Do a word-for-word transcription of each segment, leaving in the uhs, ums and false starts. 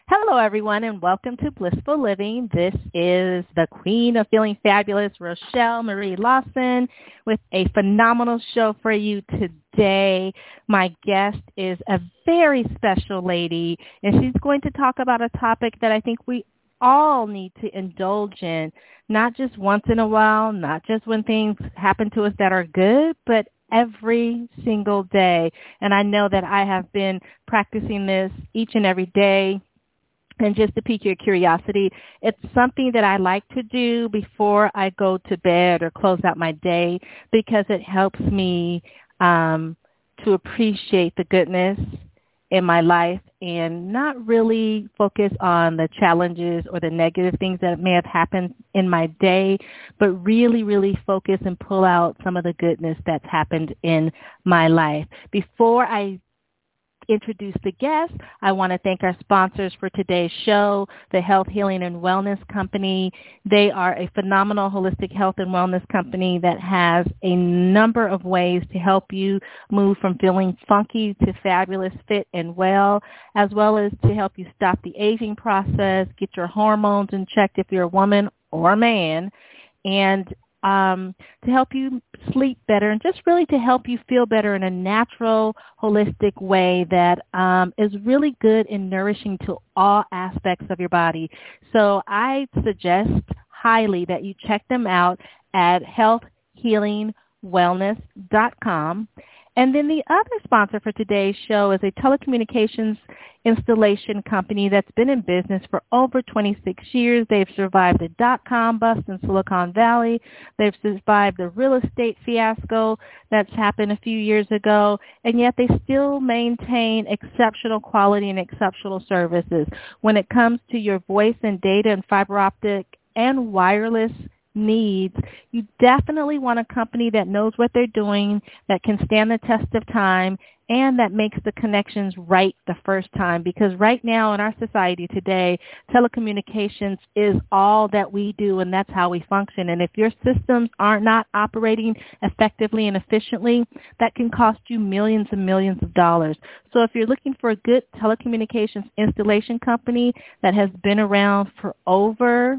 Hello, everyone, and welcome to Blissful Living. This is the Queen of Feeling Fabulous, Rochelle Marie Lawson, with a phenomenal show for you today. My guest is a very special lady, and she's going to talk about a topic that I think we all need to indulge in, not just once in a while, not just when things happen to us that are good, but every single day. And I know that I have been practicing this each and every day. And just to pique your curiosity, it's something that I like to do before I go to bed or close out my day because it helps me um, to appreciate the goodness in my life and not really focus on the challenges or the negative things that may have happened in my day, but really, really focus and pull out some of the goodness that's happened in my life. Before I introduce the guest, I want to thank our sponsors for today's show, the Health, Healing, and Wellness Company. They are a phenomenal holistic health and wellness company that has a number of ways to help you move from feeling funky to fabulous, fit, and well, as well as to help you stop the aging process, get your hormones in check if you're a woman or a man, and Um, to help you sleep better and just really to help you feel better in a natural, holistic way that um, is really good and nourishing to all aspects of your body. So I suggest highly that you check them out at health healing wellness dot com. And then the other sponsor for today's show is a telecommunications installation company that's been in business for over twenty-six years. They've survived the dot-com bust in Silicon Valley. They've survived the real estate fiasco that's happened a few years ago, and yet they still maintain exceptional quality and exceptional services. When it comes to your voice and data and fiber optic and wireless needs, you definitely want a company that knows what they're doing, that can stand the test of time, and that makes the connections right the first time. Because right now in our society today, telecommunications is all that we do, and that's how we function. And if your systems are not operating effectively and efficiently, that can cost you millions and millions of dollars. So if you're looking for a good telecommunications installation company that has been around for over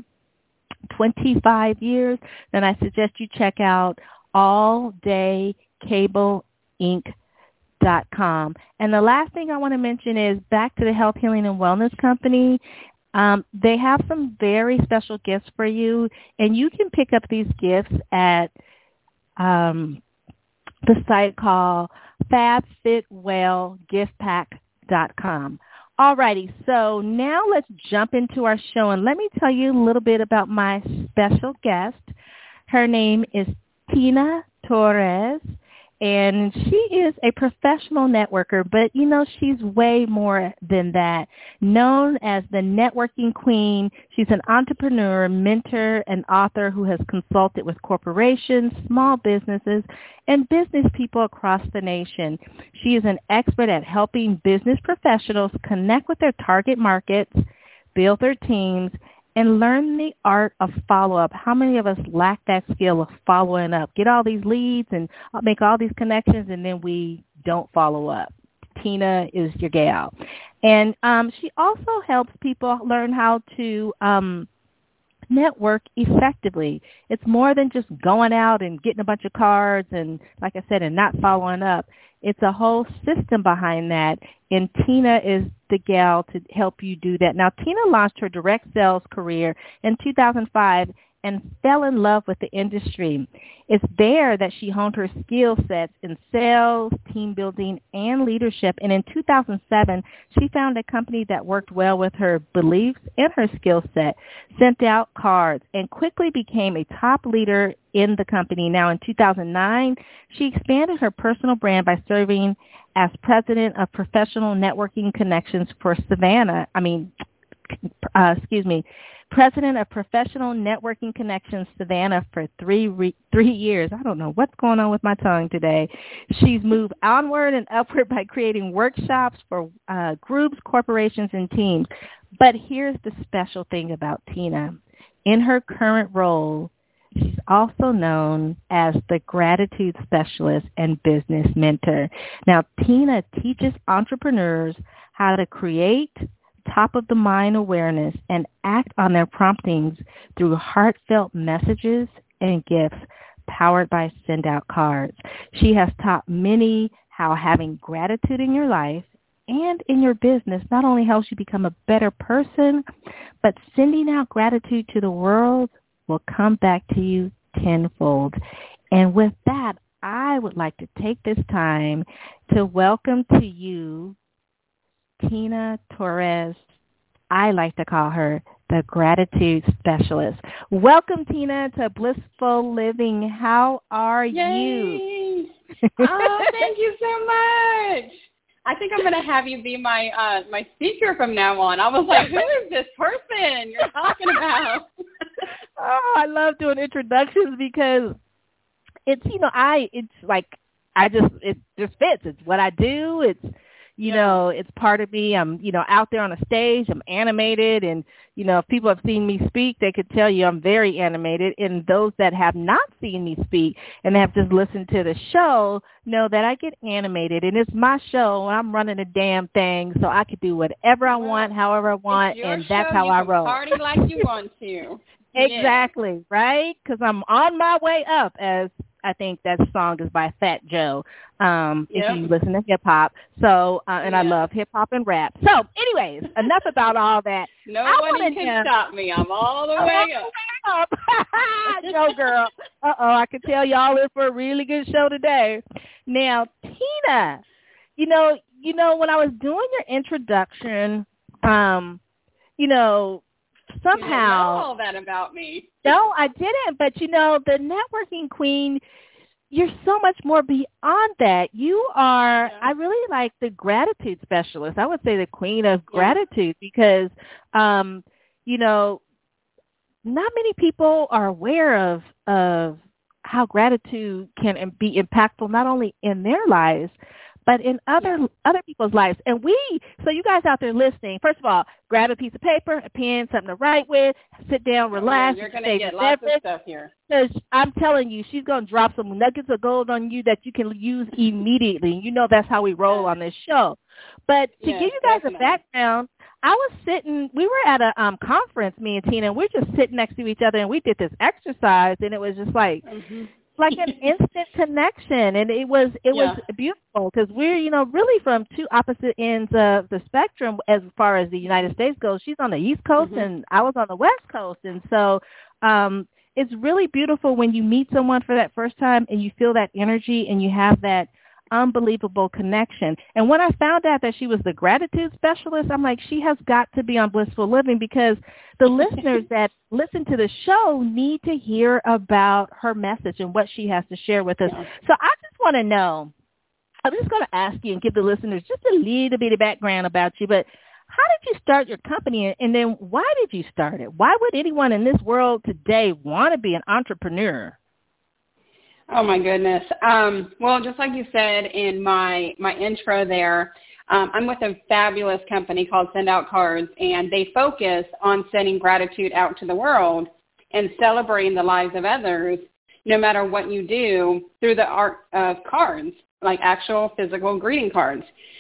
twenty-five years, then I suggest you check out all day cable inc dot com. And the last thing I want to mention is back to the Health, Healing, and Wellness Company. Um, they have some very special gifts for you, and you can pick up these gifts at um, the site called fab fit well gift pack dot com. Alrighty, so now let's jump into our show, and let me tell you a little bit about my special guest. Her name is Tina Torres, and she is a professional networker, but, you know, she's way more than that. Known as the networking queen, she's an entrepreneur, mentor, and author who has consulted with corporations, small businesses, and business people across the nation. She is an expert at helping business professionals connect with their target markets, build their teams, and learn the art of follow-up. How many of us lack that skill of following up? Get all these leads and make all these connections, and then we don't follow up. Tina is your gal. And um, she also helps people learn how to um, network effectively. It's more than just going out and getting a bunch of cards and, like I said, and not following up. It's a whole system behind that, and Tina is the gal to help you do that. Now, Tina launched her direct sales career in two thousand five and fell in love with the industry. It's there that she honed her skill sets in sales, team building, and leadership. And in two thousand seven, she found a company that worked well with her beliefs and her skill set, sent out cards, and quickly became a top leader in the company. Now, in two thousand nine, she expanded her personal brand by serving as president of professional networking connections for Savannah. I mean, uh, excuse me, president of Professional Networking Connections Savannah for three re- three years. I don't know what's going on with my tongue today. She's moved onward and upward by creating workshops for uh, groups, corporations, and teams. But here's the special thing about Tina. In her current role, she's also known as the gratitude specialist and business mentor. Now, Tina teaches entrepreneurs how to create, top-of-the-mind awareness and act on their promptings through heartfelt messages and gifts powered by Send Out Cards. She has taught many how having gratitude in your life and in your business not only helps you become a better person, but sending out gratitude to the world will come back to you tenfold. And with that, I would like to take this time to welcome to you Tina Torres. I like to call her the Gratitude Specialist. Welcome, Tina, to Blissful Living. How are Yay. you? Oh, thank you so much. I think I'm going to have you be my uh, my speaker from now on. I was like, who is this person you're talking about? Oh, I love doing introductions because it's, you know, I, it's like, I just, it just fits. It's what I do. It's, you yeah. know, it's part of me. I'm, you know, out there on a stage. I'm animated. And, you know, if people have seen me speak, they could tell you I'm very animated. And those that have not seen me speak and have just listened to the show know that I get animated. And it's my show. And I'm running the damn thing. So I could do whatever I well, want, however I want. And show. that's how you I can roll. Party like you want to. Exactly, yeah. right? Because I'm on my way up, as I think that song is by Fat Joe, um, yep. if you listen to hip-hop. So, uh, and yeah. I love hip-hop and rap. So, anyways, enough about all that. Nobody can know, stop me. I'm all the way up. up. Go, girl. Uh-oh, I can tell y'all in for a really good show today. Now, Tina, you know, you know, when I was doing your introduction, um, you know, somehow. You didn't know all that about me. No, I didn't. But, you know, the networking queen, you're so much more beyond that. You are, yeah. I really like the gratitude specialist. I would say the queen of yeah. gratitude because, um, you know, not many people are aware of, of how gratitude can be impactful not only in their lives, but in other yeah. other people's lives. And we, so you guys out there listening, first of all, grab a piece of paper, a pen, something to write with, sit down, relax. Oh, you're going to get lots of stuff here. Because I'm telling you, she's going to drop some nuggets of gold on you that you can use immediately. You know that's how we roll yes. on this show. But to yes, give you guys definitely. a background, I was sitting, we were at a um, conference, me and Tina, and we were just sitting next to each other, and we did this exercise, and it was just like, mm-hmm. like an instant connection, and it was it yeah. was beautiful because we're, you know, really from two opposite ends of the spectrum as far as the United States goes. She's on the East Coast, mm-hmm. and I was on the West Coast, and so um, it's really beautiful when you meet someone for that first time and you feel that energy and you have that unbelievable connection. And when I found out that she was the gratitude specialist, I'm like, she has got to be on Blissful Living because the listeners that listen to the show need to hear about her message and what she has to share with us. Yeah. So I just want to know, I'm just going to ask you and give the listeners just a little bit of background about you, but how did you start your company, and then why did you start it? Why would anyone in this world today want to be an entrepreneur? Oh, my goodness. Um, well, just like you said in my, my intro there, um, I'm with a fabulous company called Send Out Cards, and they focus on sending gratitude out to the world and celebrating the lives of others, no matter what you do, through the art of cards, like actual physical greeting cards.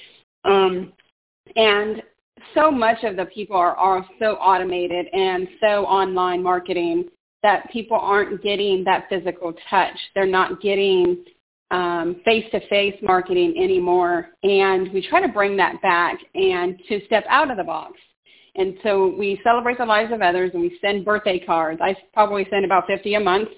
Um, and so much of the people are, are so automated and so online marketing that people aren't getting that physical touch. They're not getting um, face-to-face marketing anymore. And we try to bring that back and to step out of the box. And so we celebrate the lives of others, and we send birthday cards. I probably send about fifty a month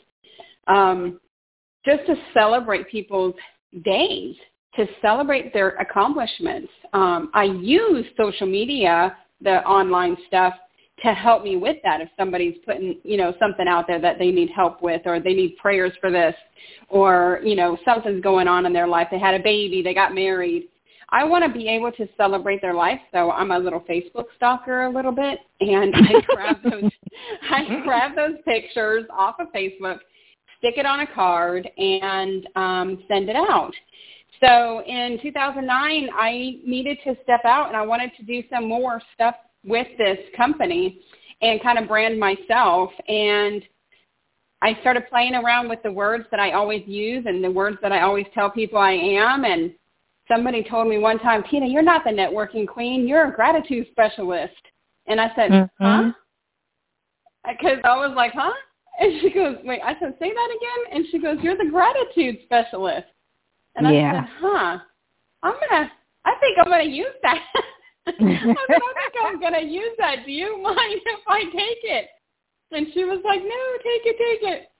um, just to celebrate people's days, to celebrate their accomplishments. Um, I use social media, the online stuff, to help me with that. If somebody's putting, you know, something out there that they need help with, or they need prayers for this, or, you know, something's going on in their life. They had a baby, they got married. I want to be able to celebrate their life, so I'm a little Facebook stalker a little bit, and I grab those, I grab those pictures off of Facebook, stick it on a card, and um, send it out. So in two thousand nine, I needed to step out, and I wanted to do some more stuff with this company and kind of brand myself. And I started playing around with the words that I always use and the words that I always tell people I am. And somebody told me one time, Tina, you're not the networking queen. You're a gratitude specialist. And I said, mm-hmm. huh? Because I was like, huh? And she goes, wait, I said, say that again? And she goes, you're the gratitude specialist. And I yeah. said, huh, I'm going to, I think I'm going to use that. I said, I think I'm going to use that. Do you mind if I take it? And she was like, no, take it, take it.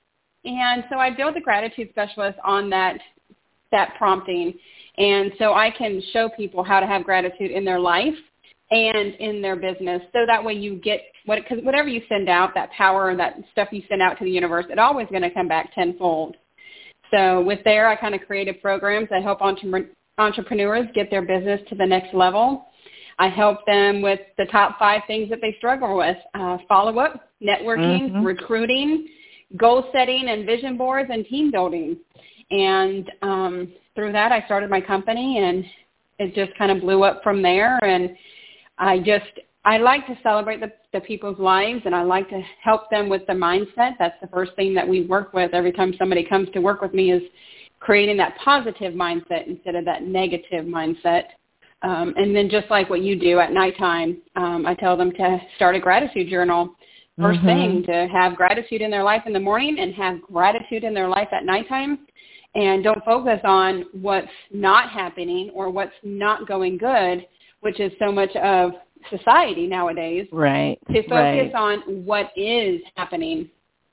And so I built the gratitude specialist on that that prompting. And so I can show people how to have gratitude in their life and in their business. So that way you get, what because whatever you send out, that power and that stuff you send out to the universe, it's always going to come back tenfold. So with there, I kind of created programs that help entre- entrepreneurs get their business to the next level. I help them with the top five things that they struggle with, uh, follow-up, networking, mm-hmm. recruiting, goal setting and vision boards, and team building. And um, through that, I started my company, and it just kind of blew up from there. And I just, I like to celebrate the, the people's lives, and I like to help them with the mindset. That's the first thing that we work with every time somebody comes to work with me is creating that positive mindset instead of that negative mindset. Um, and then just like what you do at nighttime, um, I tell them to start a gratitude journal. First mm-hmm. thing, to have gratitude in their life in the morning and have gratitude in their life at nighttime. And don't focus on what's not happening or what's not going good, which is so much of society nowadays. Right. To focus right. on what is happening.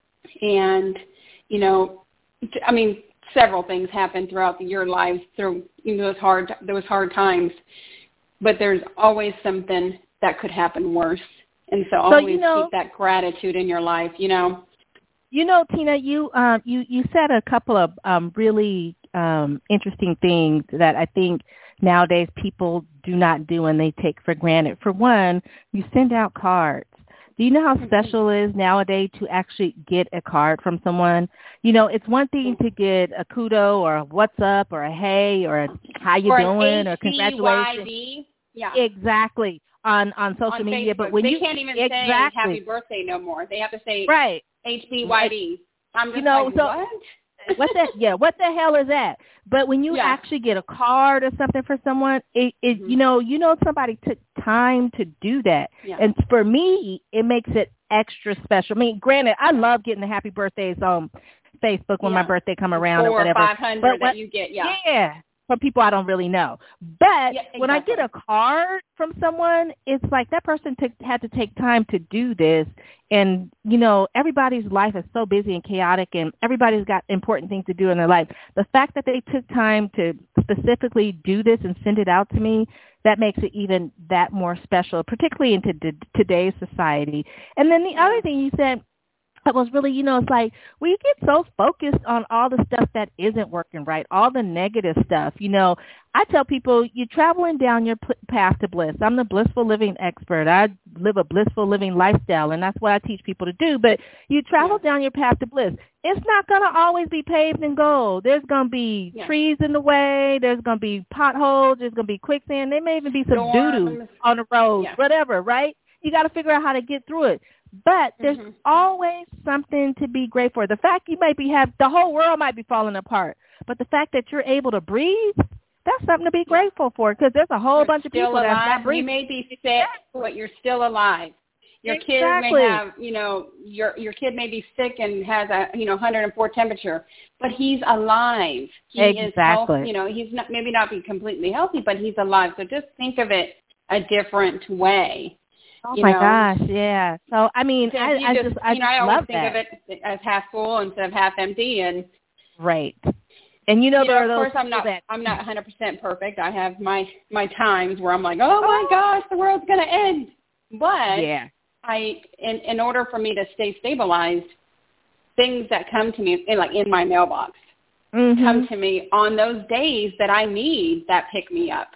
And, you know, I mean, several things happen throughout your lives through you know, those hard those hard times, but there's always something that could happen worse. And so always so, you know, keep that gratitude in your life, you know. You know, Tina, you um, you you said a couple of um, really um, interesting things that I think nowadays people do not do and they take for granted. For one, you send out cards. Do you know how special it is nowadays to actually get a card from someone? You know, it's one thing to get a kudo or a what's up or a hey or a how you or doing an or H B Y D. congratulations. Yeah. Exactly. On on social on media, Facebook. but when they you can't even exactly. say happy birthday no more. They have to say right. H B Y D. I'm just you know, like, so, what? what the yeah, what the hell is that? But when you yeah. actually get a card or something for someone, it, it mm-hmm. you know, you know somebody took time to do that. Yeah. And for me, it makes it extra special. I mean, granted, I love getting the happy birthdays on Facebook when yeah. my birthday come around Four or whatever. Or five hundred but what, that you get, yeah. Yeah. From people I don't really know. But yeah, exactly. when I get a card from someone, it's like that person took, had to take time to do this. And, you know, everybody's life is so busy and chaotic, and everybody's got important things to do in their life. The fact that they took time to specifically do this and send it out to me, that makes it even that more special, particularly in t- today's society. And then the yeah. other thing you said, it was really, you know, it's like we get so focused on all the stuff that isn't working right, all the negative stuff. You know, I tell people you're traveling down your p- path to bliss. I'm the blissful living expert. I live a blissful living lifestyle, and that's what I teach people to do. But you travel yeah. down your path to bliss. It's not going to always be paved in gold. There's going to be yeah. trees in the way. There's going to be potholes. There's going to be quicksand. There may even be some doo-doo on the road, yeah. whatever, right? You got to figure out how to get through it. But there's mm-hmm. always something to be grateful for. The fact you might be have the whole world might be falling apart, but the fact that you're able to breathe, that's something to be grateful for, because there's a whole you're bunch of people alive. that's not breathing. You may be sick, but you're still alive. Your exactly. kid may have, you know, your your kid may be sick and has a, you know, one hundred four temperature, but he's alive. He exactly. is healthy. You know, he's not maybe not be completely healthy, but he's alive. So just think of it a different way. Oh you my know? gosh, yeah. So I mean, I, I just, just, I you know, just I always love think that. of it as half full instead of half empty, and right. And you know, you there know, are of those course, I'm not, that, I'm not one hundred percent perfect. I have my my times where I'm like, oh my gosh, the world's gonna end. But yeah, I, in in order for me to stay stabilized, things that come to me, in, like in my mailbox, mm-hmm. come to me on those days that I need that pick me up.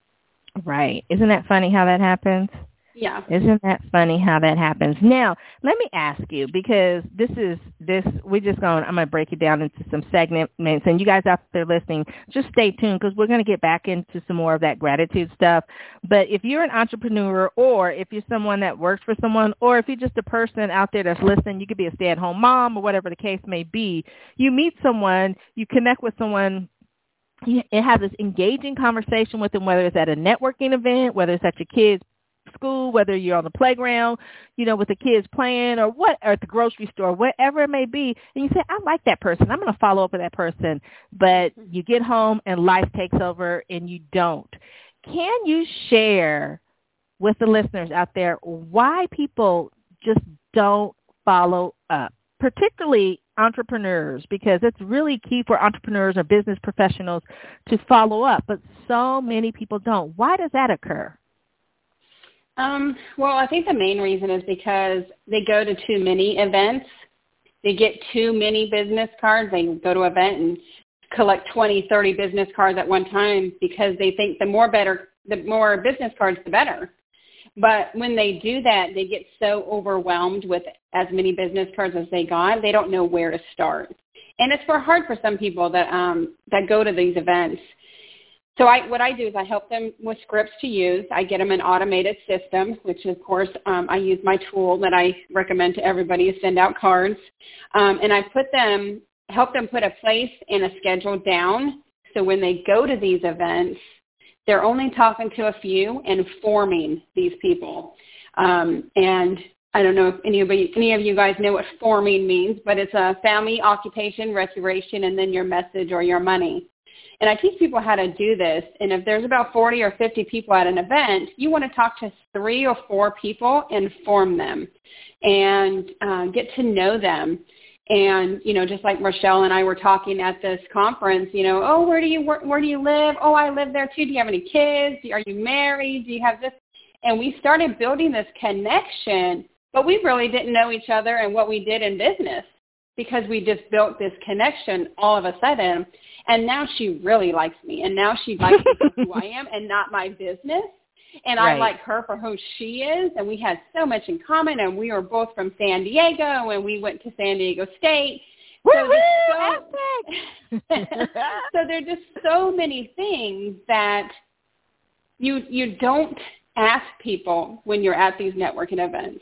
Right. Isn't that funny how that happens? Yeah. Isn't that funny how that happens? Now, let me ask you, because this is, this, we're just going, I'm going to break it down into some segments, and you guys out there listening, just stay tuned, because we're going to get back into some more of that gratitude stuff. But if you're an entrepreneur, or if you're someone that works for someone, or if you're just a person out there that's listening, you could be a stay-at-home mom or whatever the case may be, you meet someone, you connect with someone it has this engaging conversation with them, whether it's at a networking event, whether it's at your kids' school, whether you're on the playground, you know, with the kids playing, or what, or at the grocery store, whatever it may be. And you say, I like that person. I'm going to follow up with that person. But you get home and life takes over and you don't. Can you share with the listeners out there why people just don't follow up, particularly entrepreneurs, because it's really key for entrepreneurs or business professionals to follow up, but so many people don't. Why does that occur? Um, well, I think the main reason is because they go to too many events. They get too many business cards. They go to an event and collect twenty, thirty business cards at one time because they think the more better, the more business cards, the better. But when they do that, they get so overwhelmed with as many business cards as they got, they don't know where to start. And it's for hard for some people that um, that go to these events. So I, what I do is I help them with scripts to use. I get them an automated system, which of course um, I use my tool that I recommend to everybody to send out cards. Um, and I put them, help them put a place and a schedule down. So when they go to these events, they're only talking to a few and forming these people. Um, and I don't know if anybody, any of you guys know what forming means, but it's a family, occupation, recreation, and then your message or your money. And I teach people how to do this. And if there's about forty or fifty people at an event, you want to talk to three or four people and form them and uh, get to know them. And, you know, just like Rochelle and I were talking at this conference, you know, oh, where do you work? Where do you live? Oh, I live there too. Do you have any kids? Are you married? Do you have this? And we started building this connection, but we really didn't know each other and what we did in business because we just built this connection all of a sudden. And now she really likes me. And now she likes me for who I am and not my business. And right. I like her for who she is. And we had so much in common. And we were both from San Diego. And we went to San Diego State. So, so, so there are just so many things that you you don't ask people when you're at these networking events.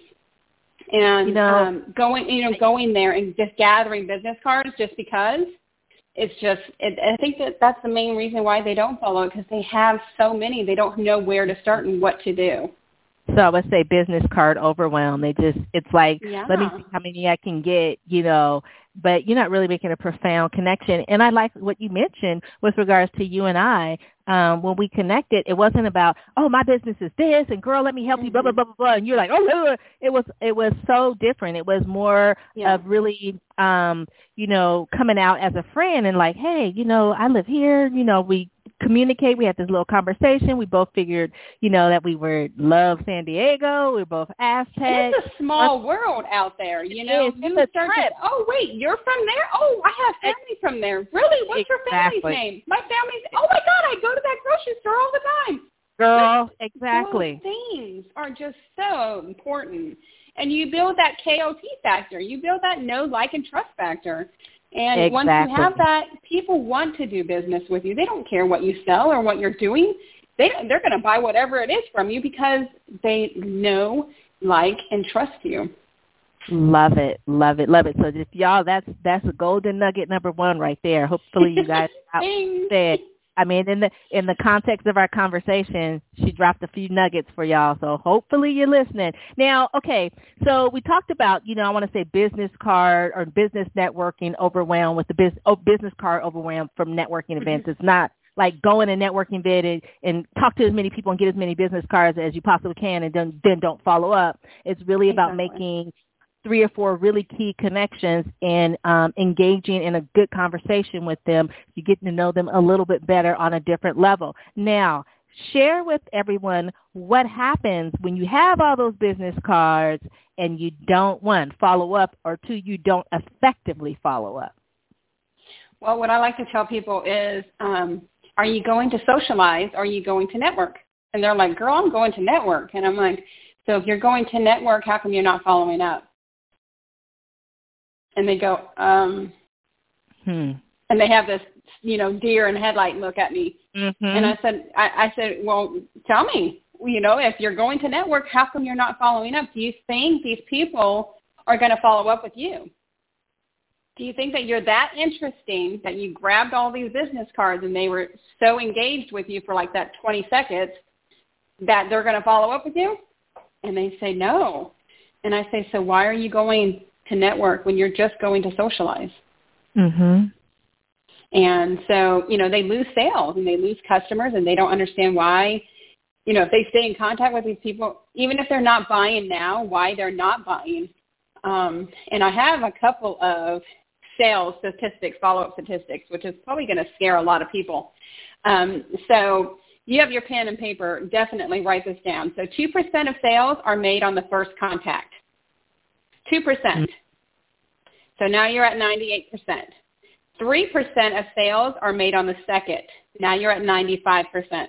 And you know, um, going you know going there and just gathering business cards just because. It's just, it, I think that that's the main reason why they don't follow it, because they have so many. They don't know where to start and what to do. So I would say business card overwhelm. They just, it's like, yeah. let me see how many I can get, you know, but you're not really making a profound connection. And I like what you mentioned with regards to you and I. Um, when we connected, it wasn't about, oh, my business is this, and girl, let me help you, blah, blah, blah, blah, blah. And you're like, oh, blah, blah. It was, it was so different. It was more yeah. of really, um, you know, coming out as a friend and like, hey, you know, I live here, you know, we communicate. We had this little conversation. We both figured, you know, that we were love San Diego. We were both Aztecs. It's a small What's, world out there, you know. It's, you it's start a trip. To, oh, wait, you're from there? Oh, I have family from there. Really? What's exactly. your family's name? My family's, oh, my God, I go to that grocery store all the time. Girl, but exactly. Those things are just so important. And you build that K O T factor. You build that know, like, and trust factor. And exactly. once you have that, people want to do business with you. They don't care what you sell or what you're doing. They, they're going to buy whatever it is from you because they know, like, and trust you. Love it, love it, love it. So just y'all, that's that's a golden nugget number one right there. Hopefully you guys said. I mean, in the in the context of our conversation, she dropped a few nuggets for y'all. So hopefully you're listening. Now, okay, so we talked about, you know, I want to say business card or business networking overwhelmed with the business oh, business card overwhelmed from networking events. It's not like go in a networking event and, and talk to as many people and get as many business cards as you possibly can and then, then don't follow up. It's really about exactly. making three or four really key connections and um, engaging in a good conversation with them. You get to know them a little bit better on a different level. Now, share with everyone what happens when you have all those business cards and you don't, one, follow up, or two, you don't effectively follow up. Well, what I like to tell people is, um, are you going to socialize or are you going to network? And they're like, girl, I'm going to network. And I'm like, so if you're going to network, how come you're not following up? And they go, um, hmm. and they have this, you know, deer in headlight look at me. Mm-hmm. And I said, I, I said, well, tell me, you know, if you're going to network, how come you're not following up? Do you think these people are going to follow up with you? Do you think that you're that interesting that you grabbed all these business cards and they were so engaged with you for like that twenty seconds that they're going to follow up with you? And they say no. And I say, so why are you going to network when you're just going to socialize? Mm-hmm. And so, you know, they lose sales and they lose customers and they don't understand why. You know, if they stay in contact with these people, even if they're not buying now, why they're not buying. Um, and I have a couple of sales statistics, follow-up statistics, which is probably going to scare a lot of people. Um, so you have your pen and paper. Definitely write this down. So two percent of sales are made on the first contact. two percent. So now you're at ninety-eight percent. three percent of sales are made on the second. Now you're at ninety-five percent.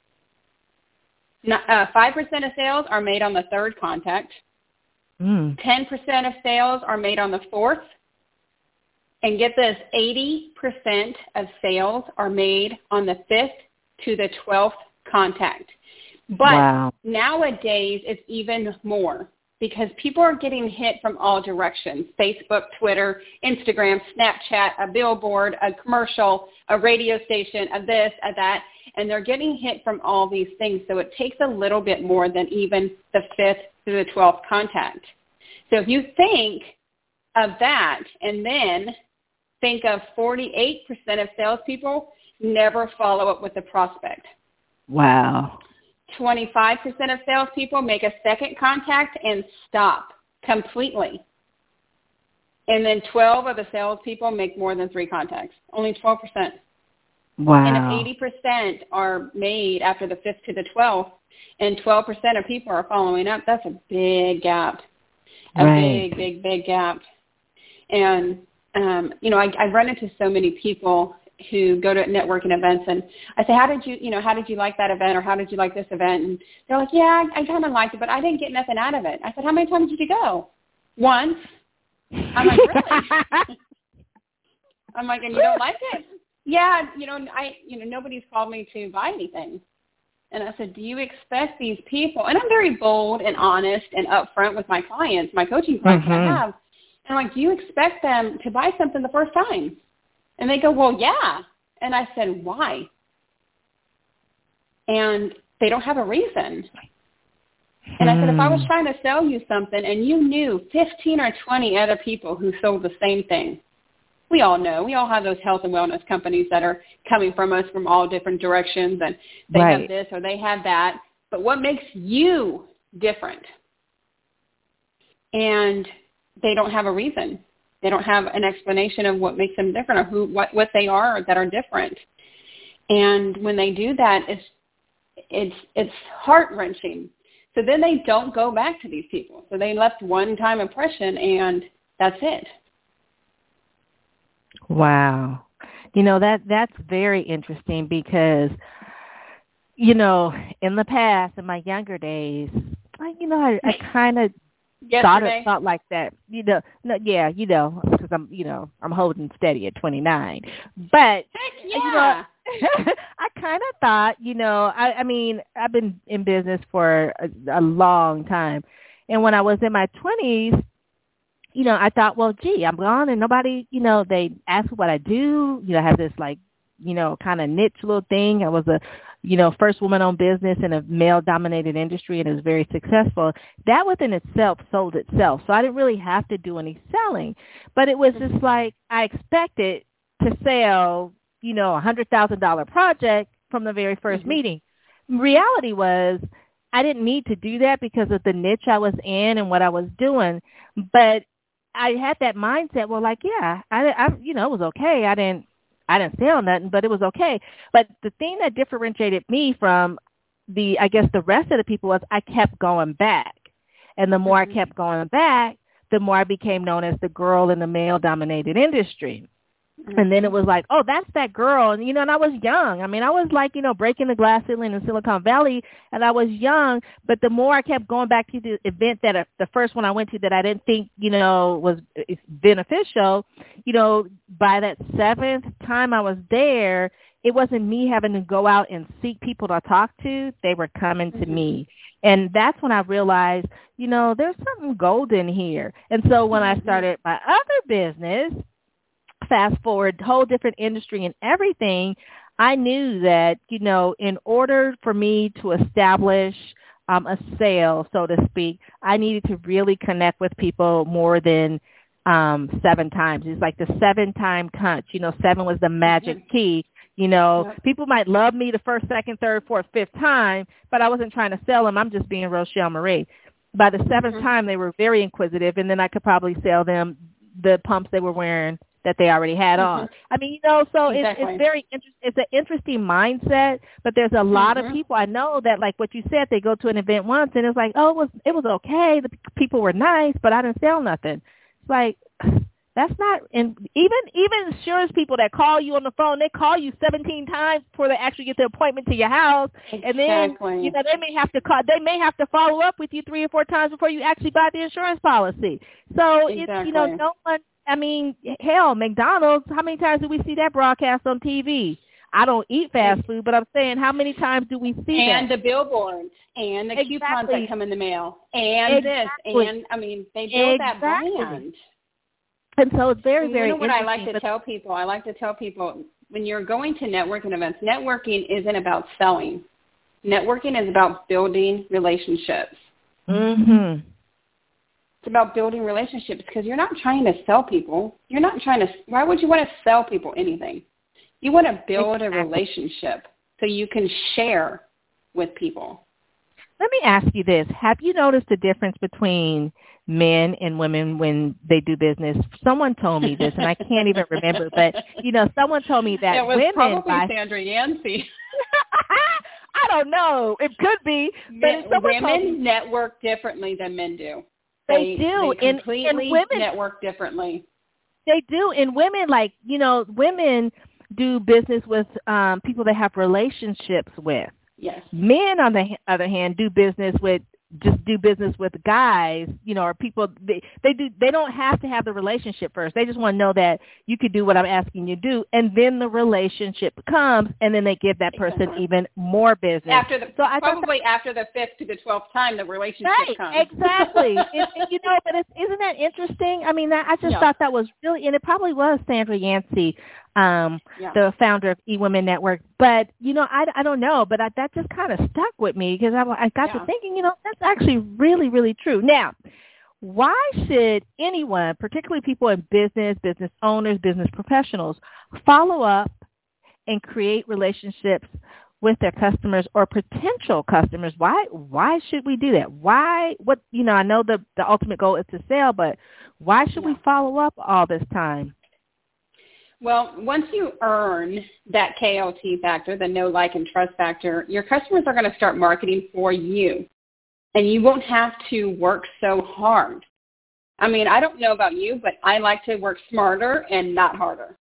Uh, five percent of sales are made on the third contact. Mm. ten percent of sales are made on the fourth. And get this, eighty percent of sales are made on the fifth to the twelfth contact. But wow. Nowadays it's even more because people are getting hit from all directions: Facebook, Twitter, Instagram, Snapchat, a billboard, a commercial, a radio station, a this, a that. And they're getting hit from all these things. So it takes a little bit more than even the fifth to the twelfth contact. So if you think of that and then think of forty-eight percent of salespeople never follow up with the prospect. Wow. twenty-five percent of salespeople make a second contact and stop completely. And then twelve of the salespeople make more than three contacts. Only twelve percent. Wow. And if eighty percent are made after the fifth to the twelfth, and twelve percent of people are following up, that's a big gap. A right. big, big, big gap. And, um, you know, I, I run into so many people who go to networking events, and I say, how did you, you know, how did you like that event, or how did you like this event? And they're like, yeah, I, I kind of liked it, but I didn't get nothing out of it. I said, how many times did you go? Once. I'm like, really? I'm like, and you don't like it? Yeah, you know, I, you know, nobody's called me to buy anything. And I said, do you expect these people? And I'm very bold and honest and upfront with my clients, my coaching clients mm-hmm. I have. And I'm like, do you expect them to buy something the first time? And they go, well, yeah. And I said, why? And they don't have a reason. And I said, if I was trying to sell you something and you knew fifteen or twenty other people who sold the same thing, we all know. We all have those health and wellness companies that are coming from us from all different directions, and they right. have this or they have that. But what makes you different? And they don't have a reason. They don't have an explanation of what makes them different or who, what, what they are that are different. And when they do that, it's it's it's heart-wrenching. So then they don't go back to these people. So they left one-time impression, and that's it. Wow. You know, that that's very interesting because, you know, in the past, in my younger days, I, you know, I, I kind of thought it thought like that. You know, no, yeah, you know, because I'm, you know, I'm holding steady at twenty-nine. But, Heck yeah. you know, I kind of thought, you know, I, I mean, I've been in business for a, a long time. And when I was in my twenties, you know, I thought, well, gee, I'm gone and nobody, you know, they ask what I do. You know, I have this like, you know, kind of niche little thing. I was a, you know, first woman-owned business in a male-dominated industry, and it was very successful. That within itself sold itself. So I didn't really have to do any selling. But it was just like I expected to sell, you know, a one hundred thousand dollars project from the very first mm-hmm. meeting. Reality was I didn't need to do that because of the niche I was in and what I was doing. But I had that mindset, well, like, yeah, I, I, you know, it was okay. I didn't, I didn't sell nothing, but it was okay. But the thing that differentiated me from the, I guess, the rest of the people was I kept going back. And the more mm-hmm. I kept going back, the more I became known as the girl in the male-dominated industry. Mm-hmm. And then it was like, oh, that's that girl. And, you know, and I was young. I mean, I was like, you know, breaking the glass ceiling in Silicon Valley, and I was young. But the more I kept going back to the event that uh, the first one I went to that I didn't think, you know, was beneficial, you know, by that seventh time I was there, it wasn't me having to go out and seek people to talk to. They were coming mm-hmm. to me. And that's when I realized, you know, there's something golden here. And so when mm-hmm. I started my other business, fast forward, whole different industry and everything, I knew that, you know, in order for me to establish um, a sale, so to speak, I needed to really connect with people more than um, seven times. It's like the seven-time touch. You know, seven was the magic mm-hmm. key. You know, yep. people might love me the first, second, third, fourth, fifth time, but I wasn't trying to sell them. I'm just being Rochelle Marie. By the seventh mm-hmm. time, they were very inquisitive, and then I could probably sell them the pumps they were wearing that they already had mm-hmm. on. I mean, you know, so exactly. it's, it's very interesting. It's an interesting mindset, but there's a lot mm-hmm. of people I know that, like what you said, they go to an event once, and it's like, oh, it was it was okay. The people were nice, but I didn't sell nothing. It's like, that's not, and even even insurance people that call you on the phone, they call you seventeen times before they actually get the appointment to your house, exactly. and then you know they may have to call, they may have to follow up with you three or four times before you actually buy the insurance policy. So exactly. it's you know no one. I mean, hell, McDonald's. How many times do we see that broadcast on T V? I don't eat fast food, but I'm saying, how many times do we see and that? And the billboards, and the exactly. coupons that come in the mail, and exactly. this, and I mean, they build exactly. that brand. And so it's very, and very you know what I like to but- tell people? I like to tell people, when you're going to networking events, networking isn't about selling. Networking is about building relationships. Mm-hmm. It's about building relationships, because you're not trying to sell people. You're not trying to, why would you want to sell people anything? You want to build exactly. a relationship so you can share with people. Let me ask you this. Have you noticed the difference between men and women when they do business? Someone told me this, and I can't even remember, but, you know, someone told me that it was women... probably buy... Sandra Yancey. I don't know. It could be. Men, but women me... network differently than men do. They, they do. They completely and, and women, network differently. They do. And women, like, you know, women do business with um, people they have relationships with. Yes. Men, on the other hand, do business with just do business with guys, you know, or people. They, they do. They don't have to have the relationship first. They just want to know that you could do what I'm asking you to do, and then the relationship comes, and then they give that person exactly. even more business. After the so I probably that, after the fifth to the twelfth time, the relationship right, comes. Exactly. it, it, you know, but it's, isn't that interesting? I mean, that, I just yeah. thought that was really, and it probably was Sandra Yancey, um, yeah. the founder of eWomen Network. But, you know, I, I don't know, but I, that just kind of stuck with me, because I, I got yeah. to thinking, you know, that's actually really, really true. Now, why should anyone, particularly people in business, business owners, business professionals, follow up and create relationships with their customers or potential customers? Why why should we do that? Why, what, you know, I know the, the ultimate goal is to sell, but why should yeah. we follow up all this time? Well, once you earn that K L T factor, the know, like, and trust factor, your customers are going to start marketing for you, and you won't have to work so hard. I mean, I don't know about you, but I like to work smarter and not harder.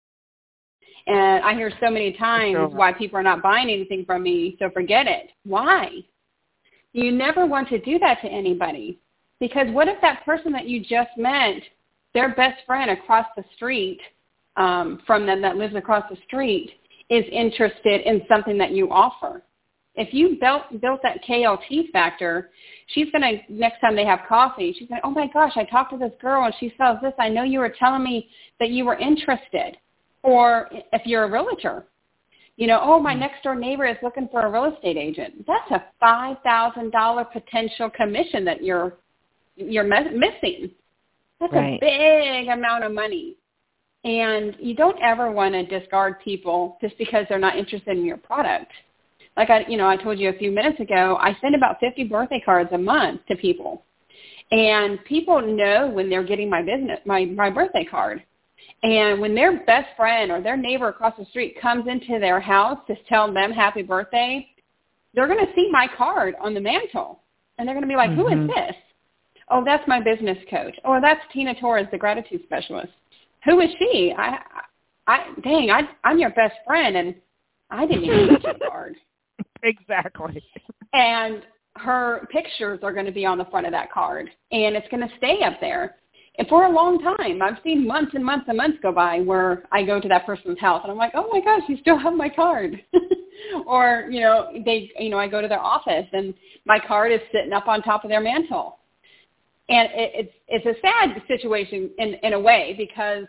And I hear so many times sure. why people are not buying anything from me, so forget it. Why? You never want to do that to anybody, because what if that person that you just met, their best friend across the street um, from them that lives across the street, is interested in something that you offer? If you built built that K L T factor, she's going to, next time they have coffee, she's going to, oh my gosh, I talked to this girl and she sells this. I know you were telling me that you were interested. Or if you're a realtor, you know, oh, my next door neighbor is looking for a real estate agent. That's a five thousand dollars potential commission that you're you're missing. That's right. a big amount of money. And you don't ever want to discard people just because they're not interested in your product. Like I, you know, I told you a few minutes ago, I send about fifty birthday cards a month to people. And people know when they're getting my business, my, my birthday card. And when their best friend or their neighbor across the street comes into their house to tell them happy birthday, they're going to see my card on the mantle. And they're going to be like, mm-hmm. who is this? Oh, that's my business coach. Or that's Tina Torres, the gratitude specialist. Who is she? I, I, dang, I, I'm your best friend, and I didn't even get your card. Exactly. And her pictures are going to be on the front of that card, and it's going to stay up there. And for a long time, I've seen months and months and months go by where I go to that person's house and I'm like, oh my gosh, you still have my card. Or, you know, they, you know, I go to their office and my card is sitting up on top of their mantle. And it, it's, it's a sad situation in, in a way, because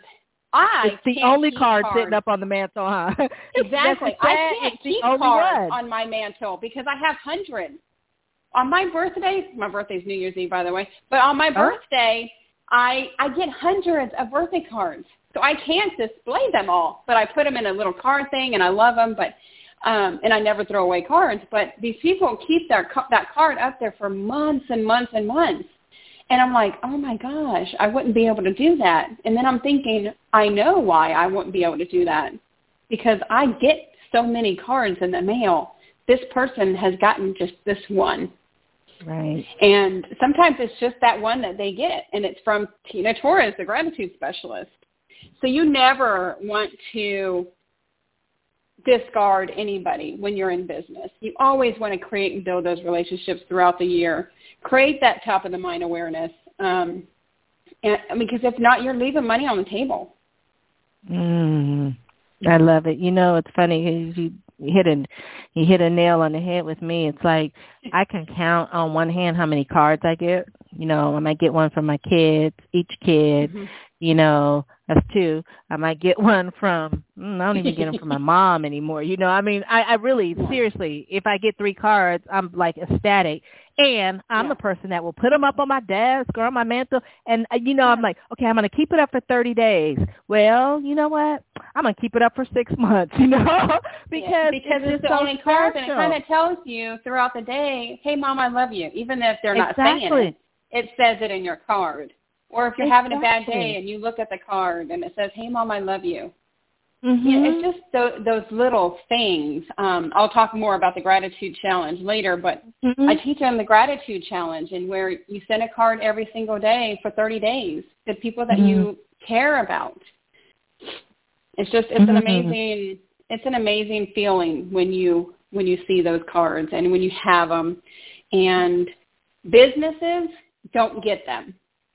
I it's the can't only keep card cards. sitting up on the mantle, huh? Exactly. I can't it's keep the only cards one. on my mantle because I have hundreds. On my birthday, my birthday's New Year's Eve, by the way, but on my Oh. birthday, I I get hundreds of birthday cards. So I can't display them all, but I put them in a little card thing, and I love them, but um, and I never throw away cards. But these people keep their that card up there for months and months and months. And I'm like, oh, my gosh, I wouldn't be able to do that. And then I'm thinking, I know why I wouldn't be able to do that, because I get so many cards in the mail. This person has gotten just this one. Right. And sometimes it's just that one that they get, and it's from Tina Torres, the gratitude specialist. So you never want to discard anybody when you're in business. You always want to create and build those relationships throughout the year. Create that top of the mind awareness. Um, and, because if not, you're leaving money on the table. Mm, I love it. You know, it's funny because you hit a you hit a nail on the head with me. It's like I can count on one hand how many cards I get. You know, I might get one from my kids, each kid. Mm-hmm. You know, that's two. I might get one from, mm, I don't even get them from my mom anymore. You know, I mean, I, I really, yeah. seriously, if I get three cards, I'm like ecstatic. And I'm yeah. the person that will put them up on my desk or on my mantle. And, uh, you know, yeah. I'm like, okay, I'm going to keep it up for thirty days. Well, you know what? I'm going to keep it up for six months, you know, because, yeah, because it's, it's the so only card, and it kind of tells you throughout the day, hey, Mom, I love you, even if they're not exactly. saying it. It says it in your card. Or if you're exactly. having a bad day and you look at the card and it says, hey, Mom, I love you. Mm-hmm. You know, it's just th- those little things. Um, I'll talk more about the gratitude challenge later, but mm-hmm. I teach them the gratitude challenge, and where you send a card every single day for thirty days to people that mm-hmm. you care about. It's just, it's mm-hmm. an amazing, it's an amazing feeling when you, when you see those cards and when you have them. And businesses don't get them.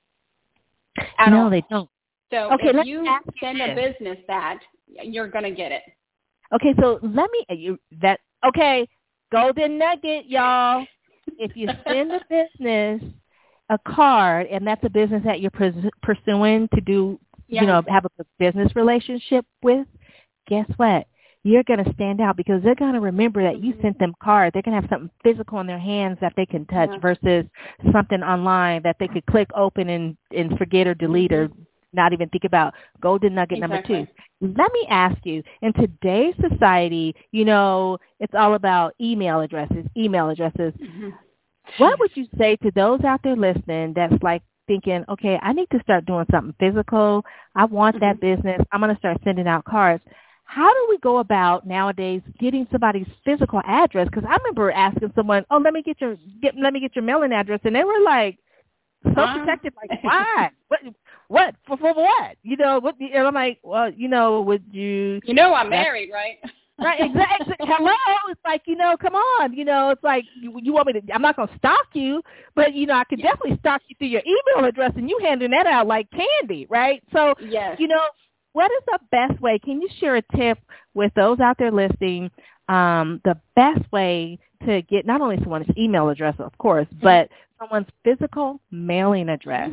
At no, all. they don't. So okay, if you send a business that, you're going to get it. Okay, so let me, you, that, okay, golden nugget, y'all. If you send a business a card, and that's a business that you're pers- pursuing to do, yeah. you know, have a business relationship with, guess what? You're going to stand out because they're going to remember that you sent them cards. They're going to have something physical in their hands that they can touch yeah. versus something online that they could click open and, and forget or delete mm-hmm. or not even think about. Golden nugget exactly. number two. Let me ask you, in today's society, you know, it's all about email addresses, email addresses. Mm-hmm. What would you say to those out there listening that's like thinking, okay, I need to start doing something physical. I want mm-hmm. that business. I'm going to start sending out cards. How do we go about nowadays getting somebody's physical address? Because I remember asking someone, "Oh, let me get your get let me get your mailing address," and they were like, so uh, protective, like, "Why? what? What for, for? What? You know? What?" And I'm like, "Well, you know, would you? You know, I'm married, right?" Right? Exactly. Hello. It's like, you know, come on. You know, it's like you, you want me to. I'm not gonna stalk you, but you know, I could yeah. definitely stalk you through your email address, and you handing that out like candy, right? So, yes. you know. What is the best way? Can you share a tip with those out there listening, um, the best way to get not only someone's email address, of course, but someone's physical mailing address?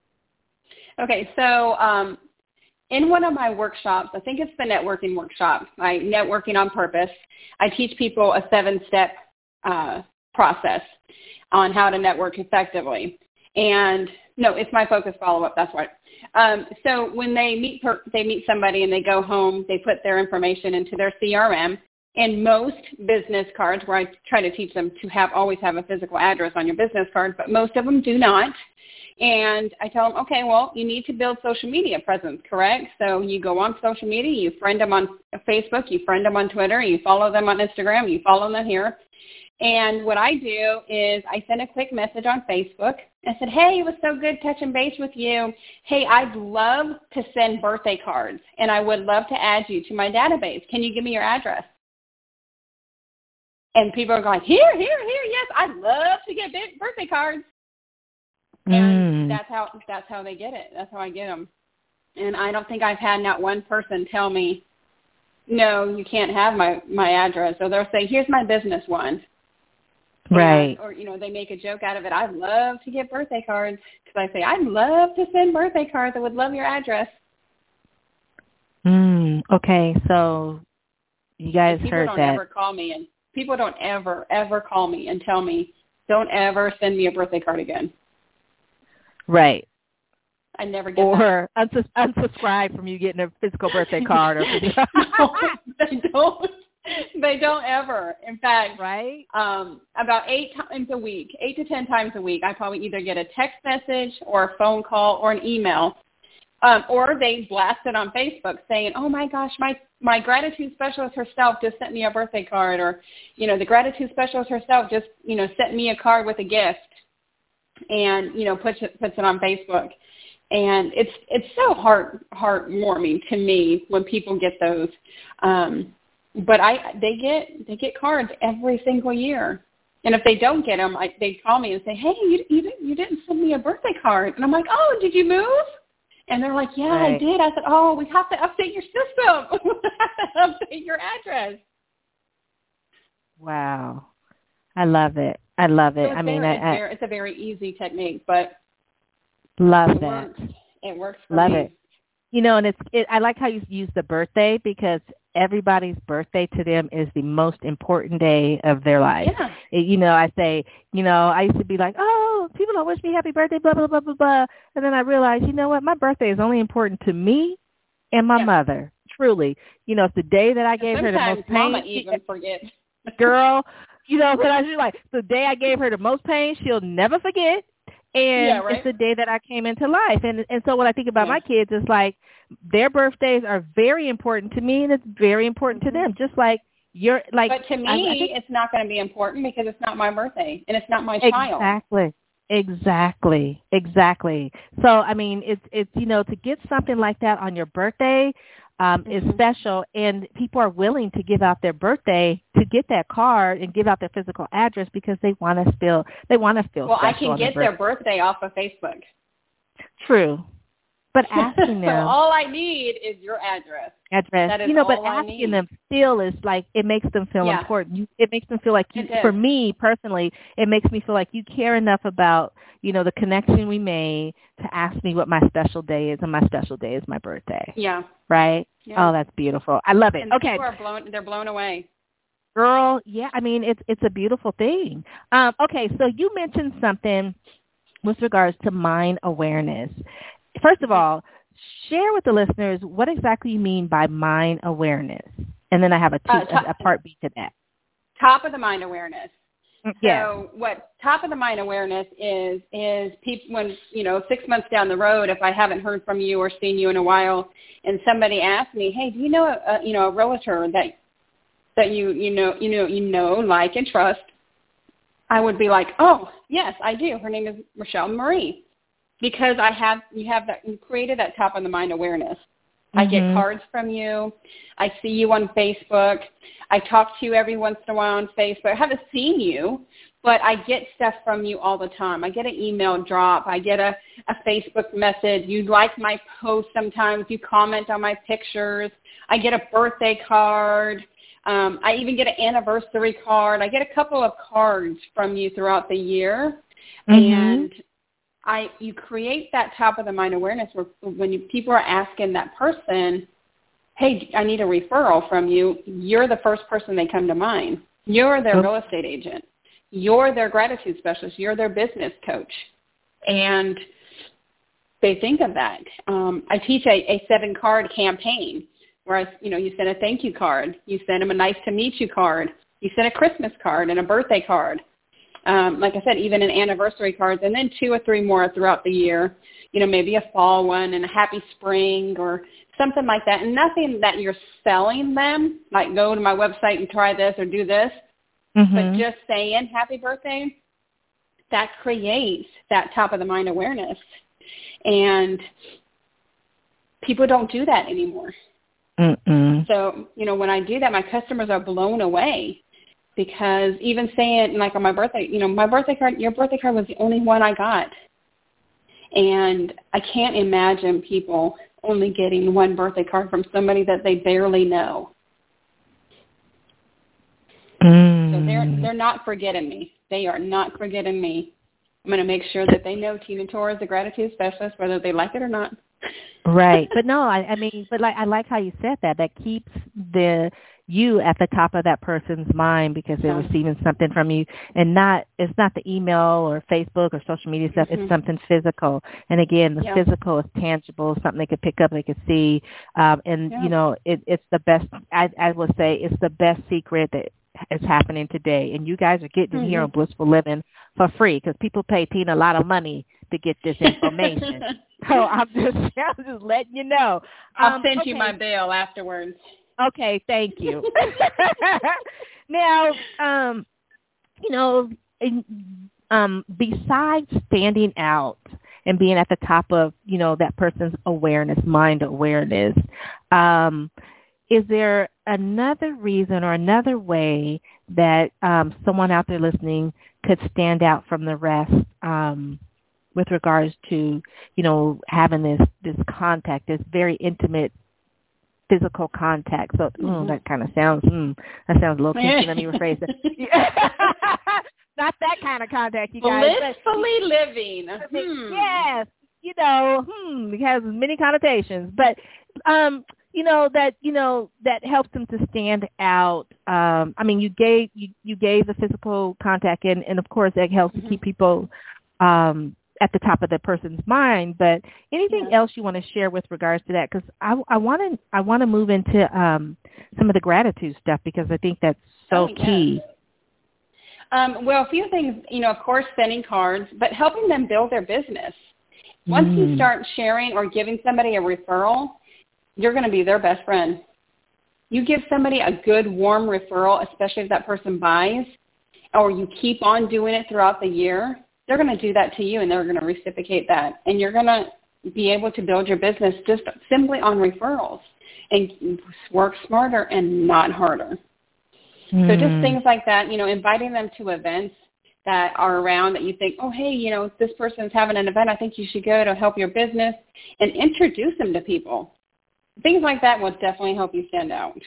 Okay, so um, in one of my workshops, I think it's the networking workshop, my Networking on Purpose, I teach people a seven-step uh, process on how to network effectively. And no, it's my focus follow-up, that's right. Um, so when they meet per- they meet somebody and they go home, they put their information into their C R M. And most business cards, where I try to teach them to have always have a physical address on your business card, but most of them do not. And I tell them, okay, well, you need to build social media presence, correct? So you go on social media, you friend them on Facebook, you friend them on Twitter, you follow them on Instagram, you follow them here. And what I do is I send a quick message on Facebook. I said, hey, it was so good touching base with you. Hey, I'd love to send birthday cards, and I would love to add you to my database. Can you give me your address? And people are going, here, here, here, yes, I'd love to get birthday cards. And mm. that's how that's how they get it. That's how I get them. And I don't think I've had not one person tell me, no, you can't have my, my address. So they'll say, here's my business one. Right. And, or, you know, they make a joke out of it. I'd love to get birthday cards. Because I say, I'd love to send birthday cards. I would love your address. Mm, okay, so you guys And people heard don't that. ever call me, and people don't ever, ever call me and tell me, don't ever send me a birthday card again. Right. I never get or that. Unsus- unsubscribe from you getting a physical birthday card. Or no, they don't. They don't ever. In fact, right? Um, about eight times a week, eight to ten times a week, I probably either get a text message or a phone call or an email, um, or they blast it on Facebook saying, "Oh my gosh, my my gratitude specialist herself just sent me a birthday card," or, you know, the gratitude specialist herself just, you know, sent me a card with a gift, and, you know, puts it puts it on Facebook. And it's it's so heart heartwarming to me when people get those. Um, but I they get they get cards every single year, and if they don't get them, I, they call me and say, "Hey, you you didn't, you didn't send me a birthday card," and I'm like, "Oh, did you move?" And they're like, "Yeah, right. I did." I said, "Oh, we have to update your system. We have to update your address." Wow, I love it. I love it. So it's I mean, very, I, it's, I very, it's a very easy technique, but love it that. works. It works for love me. it. You know, and it's it, I like how you use the birthday, because everybody's birthday to them is the most important day of their life. Yeah. It, you know, I say, you know, I used to be like, oh, people don't wish me happy birthday, blah, blah, blah, blah, blah. And then I realized, you know what, my birthday is only important to me and my yeah. mother. Truly. You know, it's the day that I gave her the most pain. Mama even forgets. Girl, you know, because I was like, the day I gave her the most pain, she'll never forget. And Yeah, right? it's the day that I came into life. And and so when I think about Yeah. my kids, it's like their birthdays are very important to me, and it's very important mm-hmm. to them. Just like you're like. But to me, I, I think, it's not going to be important because it's not my birthday and it's not my exactly, child. Exactly. Exactly. Exactly. So I mean, it's it's you know, to get something like that on your birthday um, mm-hmm. is special, and people are willing to give out their birthday to get that card and give out their physical address because they want to feel they want to feel well, special. I can on get their their birthday off of Facebook. True. But asking them. So all I need is your address. Address. That is you know, all but I asking need. them still is like, it makes them feel yeah. important. You, it makes them feel like, you, It for is. me personally, it makes me feel like you care enough about, you know, the connection we made to ask me what my special day is, and my special day is my birthday. Yeah. Right? Yeah. Oh, that's beautiful. I love it. And okay. people are blown, they're blown away. Girl, yeah, I mean, it's it's a beautiful thing. Um, okay, so you mentioned something with regards to mind awareness. First of all, share with the listeners what exactly you mean by mind awareness. And then I have a, two, uh, top, a, a part B to that. Top of the mind awareness. Yes. So what top of the mind awareness is, is people when, you know, six months down the road, if I haven't heard from you or seen you in a while, and somebody asks me, hey, do you know a, a you know, a realtor that that you, you know, you know, you know, like and trust, I would be like, oh, yes, I do. Her name is Rochelle Marie. Because I have, you have that, you created that top of the mind awareness. Mm-hmm. I get cards from you. I see you on Facebook. I talk to you every once in a while on Facebook. I haven't seen you, but I get stuff from you all the time. I get an email drop. I get a, a Facebook message. You like my posts sometimes. You comment on my pictures. I get a birthday card. Um, I even get an anniversary card. I get a couple of cards from you throughout the year. Mm-hmm. And I, you create that top of the mind awareness where when you, people are asking that person, hey, I need a referral from you, you're the first person they come to mind. You're their real estate agent. You're their gratitude specialist. You're their business coach. And they think of that. Um, I teach a, a seven-card campaign where, I, you know, you send a thank you card. You send them a nice to meet you card. You send a Christmas card and a birthday card. Um, like I said, even an anniversary cards, and then two or three more throughout the year, you know, maybe a fall one and a happy spring or something like that. And nothing that you're selling them, like go to my website and try this or do this, mm-hmm. but just saying happy birthday, that creates that top of the mind awareness. And people don't do that anymore. Mm-mm. So, you know, when I do that, my customers are blown away. Because even saying, like on my birthday, you know, my birthday card, your birthday card was the only one I got. And I can't imagine people only getting one birthday card from somebody that they barely know. Mm. So they're they're not forgetting me. They are not forgetting me. I'm going to make sure that they know Tina Torres, the gratitude specialist, whether they like it or not. Right. But no, I, I mean, but like I like how you said that. That keeps the you at the top of that person's mind because they're Yeah. receiving something from you, and not it's not the email or Facebook or social media stuff. Mm-hmm. It's something physical. And again, the Yeah. physical is tangible, something they could pick up, they could see, um, and Yeah. you know, it, it's the best. I, I would say it's the best secret that is happening today, and you guys are getting Mm-hmm. it here on Blissful Living for free because people pay Tina a lot of money to get this information. So I'm just, I'm just letting you know. I'll Um, send okay. you my bill afterwards. Okay, thank you. Now, um, you know, in, um, besides standing out and being at the top of, you know, that person's awareness, mind awareness, um, is there another reason or another way that um, someone out there listening could stand out from the rest um, with regards to, you know, having this, this contact, this very intimate physical contact? So, mm-hmm. oh, that kind of sounds, mm, that sounds a little kinky. Let me rephrase it. Not that kind of contact, you guys. Blissfully but, living. Hmm. Yes, you know, hmm, it has many connotations, but, um, you know, that, you know, that helps them to stand out. Um, I mean, you gave, you, you gave the physical contact, and, and of course that helps mm-hmm. to keep people um, at the top of the person's mind. But anything yeah. else you want to share with regards to that? Because I, I want to, I want to move into um, some of the gratitude stuff because I think that's so oh, key. Yes. Um, well, a few things, you know, of course, sending cards, but helping them build their business. Once mm. you start sharing or giving somebody a referral, you're going to be their best friend. You give somebody a good, warm referral, especially if that person buys, or you keep on doing it throughout the year, they're going to do that to you, and they're going to reciprocate that. And you're going to be able to build your business just simply on referrals and work smarter and not harder. Mm. So just things like that, you know, inviting them to events that are around that you think, oh, hey, you know, this person's having an event, I think you should go to help your business, and introduce them to people. Things like that will definitely help you stand out.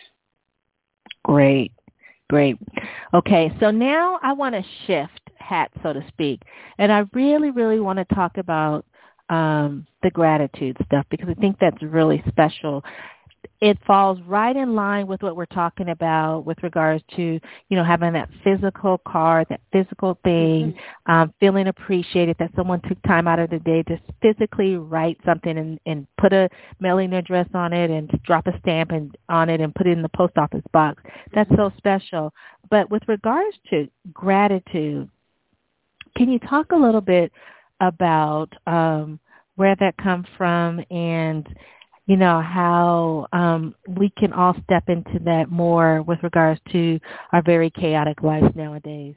Great, great. Okay, so now I want to shift hats, so to speak, and I really, really want to talk about um, the gratitude stuff because I think that's really special. It falls right in line with what we're talking about with regards to, you know, having that physical card, that physical thing, mm-hmm. um, feeling appreciated that someone took time out of the day to physically write something and, and put a mailing address on it and drop a stamp and, on it and put it in the post office box. That's so special. But with regards to gratitude, can you talk a little bit about um, where that comes from and you know, how um, we can all step into that more with regards to our very chaotic lives nowadays?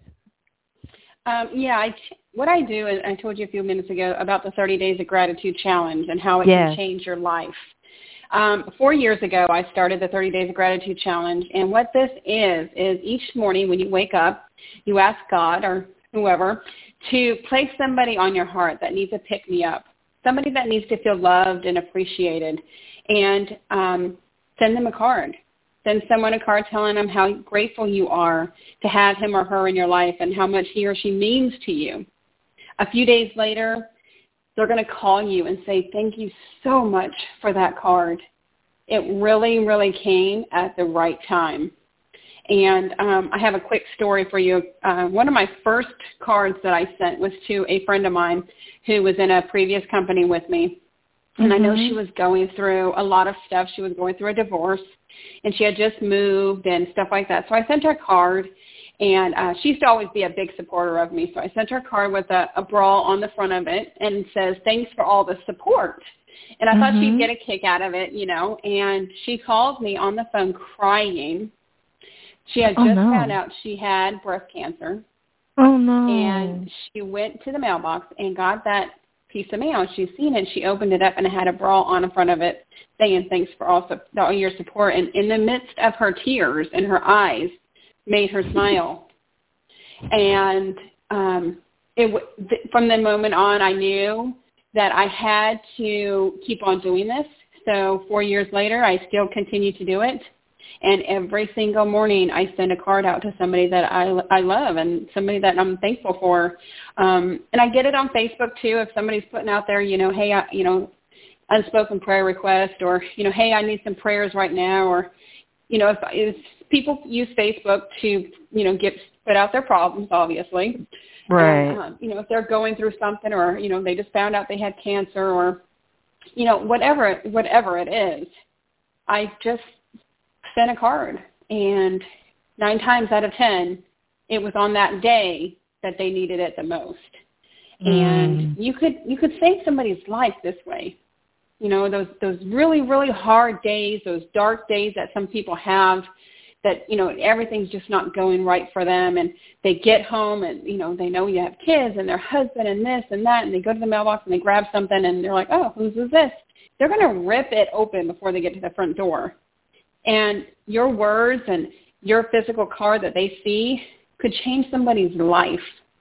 Um, yeah, I, what I do is I told you a few minutes ago about the thirty days of Gratitude Challenge and how it yes. can change your life. Um, four years ago, I started the thirty days of Gratitude Challenge, and what this is, is each morning when you wake up, you ask God or whoever to place somebody on your heart that needs a pick-me-up. Somebody that needs to feel loved and appreciated, and um, send them a card. Send someone a card telling them how grateful you are to have him or her in your life and how much he or she means to you. A few days later, they're going to call you and say, thank you so much for that card. It really, really came at the right time. And um, I have a quick story for you. Uh, one of my first cards that I sent was to a friend of mine who was in a previous company with me. And mm-hmm. I know she was going through a lot of stuff. She was going through a divorce, and she had just moved and stuff like that. So I sent her a card, and uh, she used to always be a big supporter of me. So I sent her a card with a, a brawl on the front of it and says, thanks for all the support. And I mm-hmm. thought she'd get a kick out of it, you know. And she called me on the phone crying. She had oh, just no. found out she had breast cancer. Oh, no. And she went to the mailbox and got that piece of mail. She's seen it. She opened it up, and it had a brawl on the front of it saying, thanks for all, all your support. And in the midst of her tears in her eyes made her smile. And um, it th- from the moment on, I knew that I had to keep on doing this. So four years later, I still continue to do it. And every single morning I send a card out to somebody that I, I love and somebody that I'm thankful for. Um, and I get it on Facebook, too, if somebody's putting out there, you know, hey, I, you know, unspoken prayer request, or, you know, hey, I need some prayers right now, or, you know, if, if people use Facebook to, you know, get put out their problems, obviously. Right. And, um, you know, if they're going through something, or, you know, they just found out they had cancer, or, you know, whatever, whatever it is, I just sent a card, and nine times out of ten, it was on that day that they needed it the most. Mm. And you could you could save somebody's life this way. You know, those those really, really hard days, those dark days that some people have, that, you know, everything's just not going right for them, and they get home and, you know, they know you have kids and their husband and this and that, and they go to the mailbox and they grab something and they're like, oh, whose is this? They're going to rip it open before they get to the front door. And your words and your physical card that they see could change somebody's life.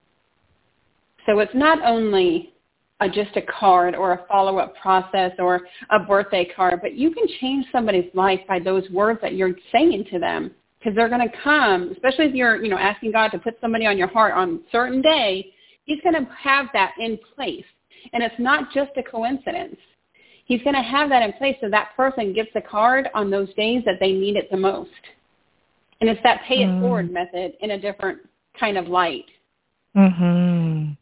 So it's not only a, just a card or a follow-up process or a birthday card, but you can change somebody's life by those words that you're saying to them, because they're going to come, especially if you're, you know, asking God to put somebody on your heart on a certain day. He's going to have that in place. And it's not just a coincidence. He's going to have that in place so that person gets the card on those days that they need it the most. And it's that pay it mm. forward method in a different kind of light. Mhm.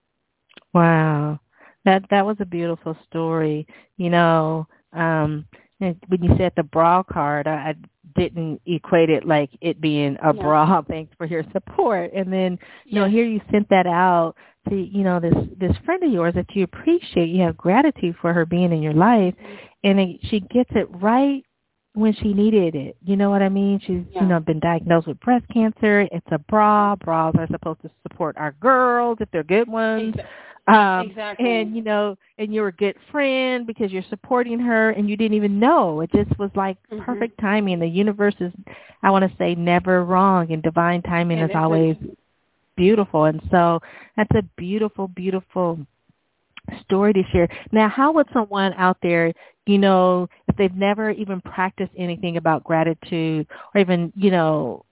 Wow. That that was a beautiful story. You know, um, when you said the bra card, I, I didn't equate it like it being a yeah. bra. Thanks for your support. And then, you yeah. know, here you sent that out to, you know, this, this friend of yours that you appreciate. You have gratitude for her being in your life. And it, she gets it right when she needed it. You know what I mean? She's, yeah. you know, been diagnosed with breast cancer. It's a bra. Bras are supposed to support our girls if they're good ones. Exactly. Um, exactly. And, you know, and you're a good friend because you're supporting her and you didn't even know. It just was like mm-hmm. perfect timing. The universe is, I want to say, never wrong, and divine timing and is always beautiful. And so that's a beautiful, beautiful story to share. Now, how would someone out there, you know, if they've never even practiced anything about gratitude, or even, you know,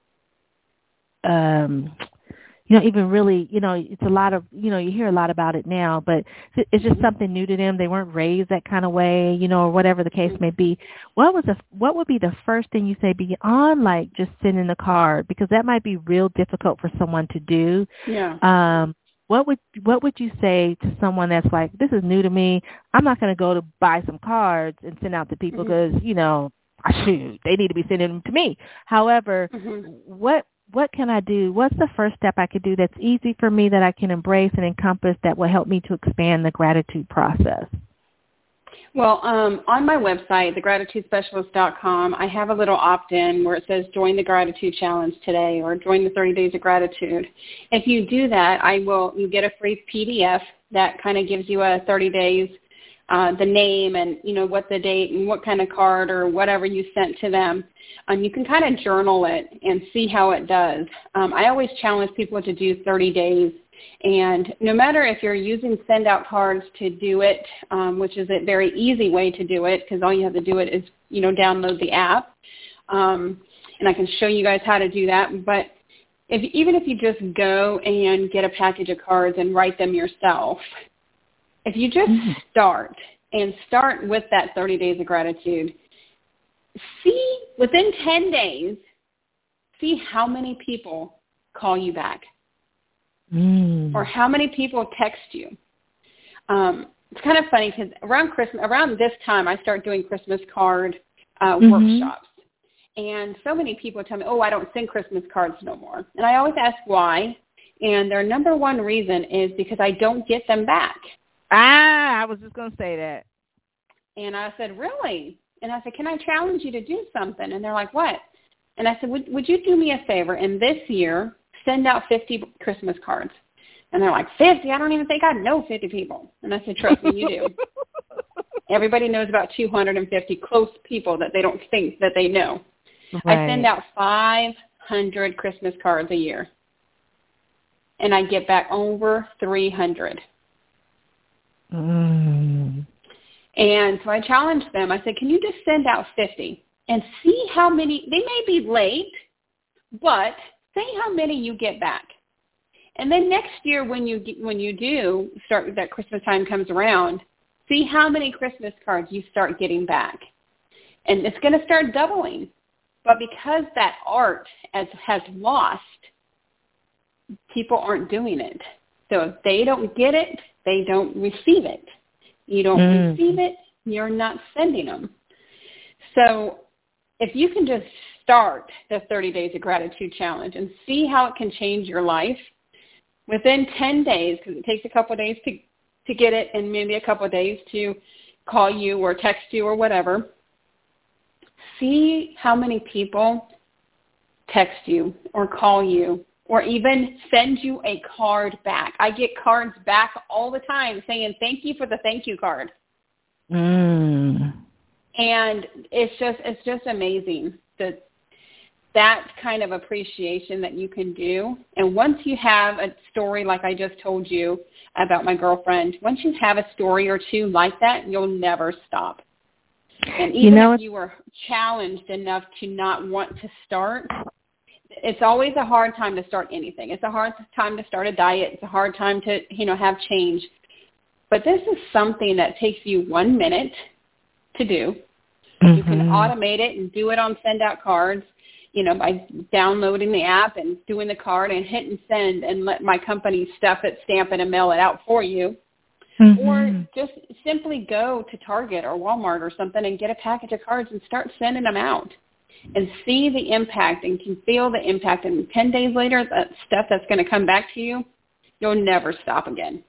um, you know, even really, you know, it's a lot of, you know, you hear a lot about it now, but it's just something new to them. They weren't raised that kind of way, you know, or whatever the case may be. What was the, what would be the first thing you say beyond like just sending a card? Because that might be real difficult for someone to do. Yeah. Um, what would, what would you say to someone that's like, this is new to me. I'm not going to go to buy some cards and send out to people because, mm-hmm. you know, shoot, they need to be sending them to me. However, mm-hmm. what, What can I do? What's the first step I could do that's easy for me that I can embrace and encompass that will help me to expand the gratitude process? Well, um, on my website, the gratitude specialist dot com, I have a little opt-in where it says join the gratitude challenge today or join the thirty days of gratitude. If you do that, I will you get a free P D F that kind of gives you a thirty days, uh, the name and, you know, what the date and what kind of card or whatever you sent to them. Um, you can kind of journal it and see how it does. Um, I always challenge people to do thirty days. And no matter if you're using send out cards to do it, um, which is a very easy way to do it because all you have to do it is, you know, download the app. Um, and I can show you guys how to do that. But if, even if you just go and get a package of cards and write them yourself, if you just mm-hmm. start and start with that thirty days of gratitude, see within ten days, see how many people call you back mm. or how many people text you. Um, it's kind of funny because around Christmas, around this time, I start doing Christmas card uh, mm-hmm. workshops. And so many people tell me, oh, I don't send Christmas cards no more. And I always ask why. And their number one reason is because I don't get them back. Ah, I was just going to say that. And I said, really? And I said, can I challenge you to do something? And they're like, what? And I said, would, would you do me a favor and this year send out fifty Christmas cards? And they're like, fifty? I don't even think I know fifty people. And I said, trust me, you do. Everybody knows about two hundred fifty close people that they don't think that they know. Right. I send out five hundred Christmas cards a year. And I get back over three hundred. Mm. And so I challenged them. I said, can you just send out fifty and see how many, they may be late, but see how many you get back. And then next year when you when you do start, that Christmas time comes around, See how many Christmas cards you start getting back. And it's going to start doubling. But because that art has, has lost, people aren't doing it. So if they don't get it, they don't receive it. You don't mm. receive it, you're not sending them. So if you can just start the thirty days of Gratitude Challenge and see how it can change your life within ten days, because it takes a couple of days to, to get it and maybe a couple of days to call you or text you or whatever, see how many people text you or call you or even send you a card back. I get cards back all the time saying, thank you for the thank you card. Mm. And it's just it's just amazing that that kind of appreciation that you can do. And once you have a story like I just told you about my girlfriend, once you have a story or two like that, you'll never stop. And even you know, if you were challenged enough to not want to start, it's always a hard time to start anything. It's a hard time to start a diet. It's a hard time to, you know, have change. But this is something that takes you one minute to do. Mm-hmm. You can automate it and do it on send out cards, you know, by downloading the app and doing the card and hit and send and let my company stuff it, stamp it, and mail it out for you. Mm-hmm. Or just simply go to Target or Walmart or something and get a package of cards and start sending them out and see the impact and can feel the impact. And ten days later, that stuff that's going to come back to you, you'll never stop again.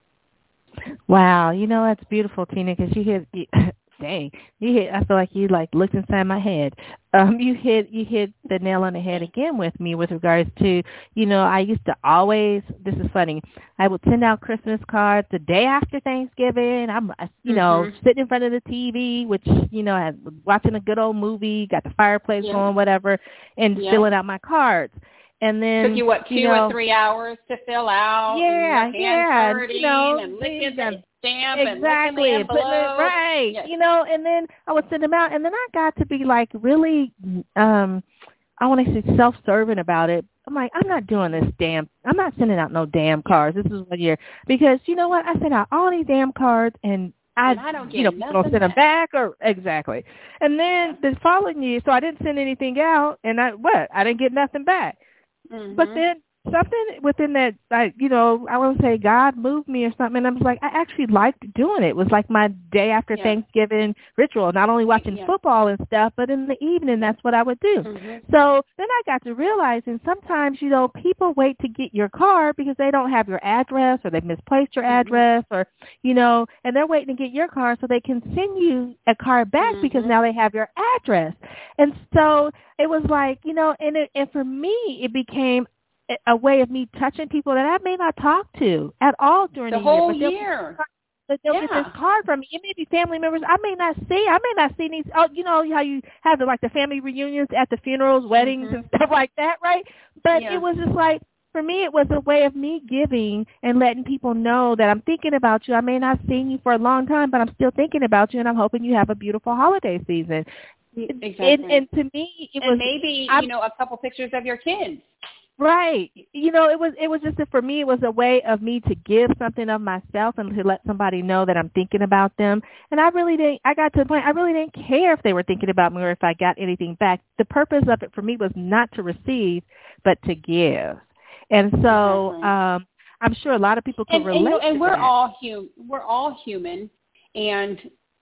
Wow. You know, that's beautiful, Tina, because you hit, you, dang, you hit, I feel like you like looked inside my head. Um, you hit, you hit the nail on the head again with me with regards to, you know, I used to always, this is funny, I would send out Christmas cards the day after Thanksgiving. I'm, you know, mm-hmm. sitting in front of the T V, which, you know, I was watching a good old movie, got the fireplace yeah. going, whatever, and yeah. filling out my cards. And then took you what two you know, or three hours to fill out. Yeah, and yeah, you know, and licking the stamp exactly, and licking the envelope. It, right. Yes. You know, and then I would send them out, and then I got to be like really, um, I want to say self-serving about it. I'm like, I'm not doing this damn. I'm not sending out no damn cards. This is one year because you know what? I sent out all these damn cards and. I, and I don't get you know, people don't send them back or exactly. And then the following year, so I didn't send anything out, and I what? I didn't get nothing back. Mm-hmm. But then something within that, like, you know, I want to say God moved me or something. And I was like, I actually liked doing it. It was like my day after yeah. Thanksgiving ritual, not only watching yeah. football and stuff, but in the evening, that's what I would do. Mm-hmm. So then I got to realizing sometimes, you know, people wait to get your card because they don't have your address or they've misplaced your mm-hmm. address or, you know, and they're waiting to get your card so they can send you a card back mm-hmm. because now they have your address. And so it was like, you know, and, it, and for me, it became a way of me touching people that I may not talk to at all during the, the whole year. year. But they'll yeah. get this card from me. It may be family members I may not see. I may not see these. Oh, you know how you have the like the family reunions at the funerals, weddings, mm-hmm. and stuff like that, right? But yeah. it was just like, for me, it was a way of me giving and letting people know that I'm thinking about you. I may not see you for a long time, but I'm still thinking about you, and I'm hoping you have a beautiful holiday season. Exactly. And, and to me, it and was maybe I'm, you know a couple pictures of your kids. Right. You know, it was it was just a, for me, it was a way of me to give something of myself and to let somebody know that I'm thinking about them. And I really didn't, I got to the point, I really didn't care if they were thinking about me or if I got anything back. The purpose of it for me was not to receive, but to give. And so exactly. um, I'm sure a lot of people can and, relate and, you know, and to we're that. all hum- We're all human. And,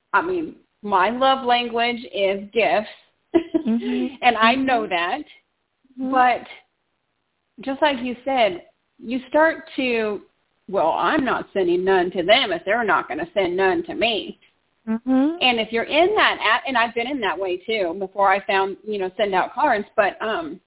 I mean, my love language is gifts. Mm-hmm. And I know that. Mm-hmm. But just like you said, you start to, well, I'm not sending none to them if they're not going to send none to me. Mm-hmm. And if you're in that, and I've been in that way too before I found, you know, send out cards. But um,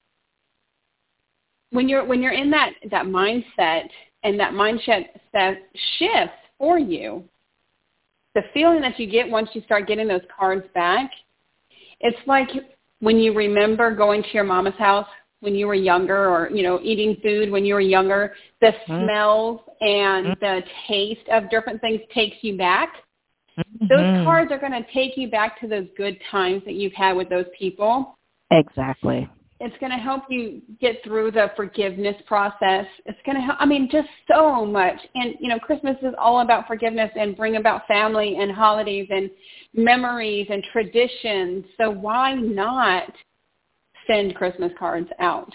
when you're when you're in that, that mindset and that mindset that shifts for you, the feeling that you get once you start getting those cards back, it's like when you remember going to your mama's house when you were younger, or, you know, eating food when you were younger, the mm-hmm. smells and mm-hmm. the taste of different things takes you back. Mm-hmm. Those cards are going to take you back to those good times that you've had with those people. Exactly. It's going to help you get through the forgiveness process. It's going to help, I mean, just so much. And, you know, Christmas is all about forgiveness and bring about family and holidays and memories and traditions. So why not send Christmas cards out?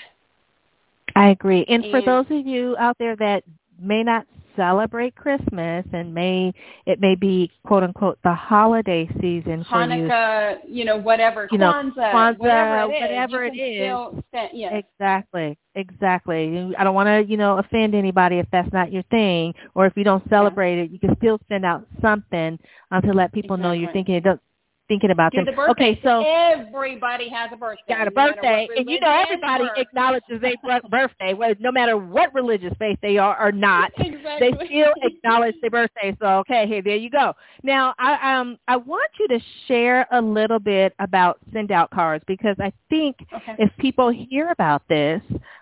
I agree. And, and for those of you out there that may not celebrate Christmas and may it may be quote unquote the holiday season for you. Hanukkah, you know, whatever, you know, Kwanzaa, Kwanzaa, whatever it is. Whatever it is. Send, yes. Exactly, exactly. I don't want to, you know, offend anybody if that's not your thing, or if you don't celebrate yeah. it, you can still send out something um, to let people exactly. know you're thinking it. Thinking about Do them. The birthday. Okay, so everybody has a birthday. Got a birthday, no and you know everybody acknowledges their birthday, whether no matter what religious faith they are or not. Exactly. They still acknowledge their birthday. So okay, here there you go. Now I um I want you to share a little bit about send out cards, because I think okay. if people hear about this,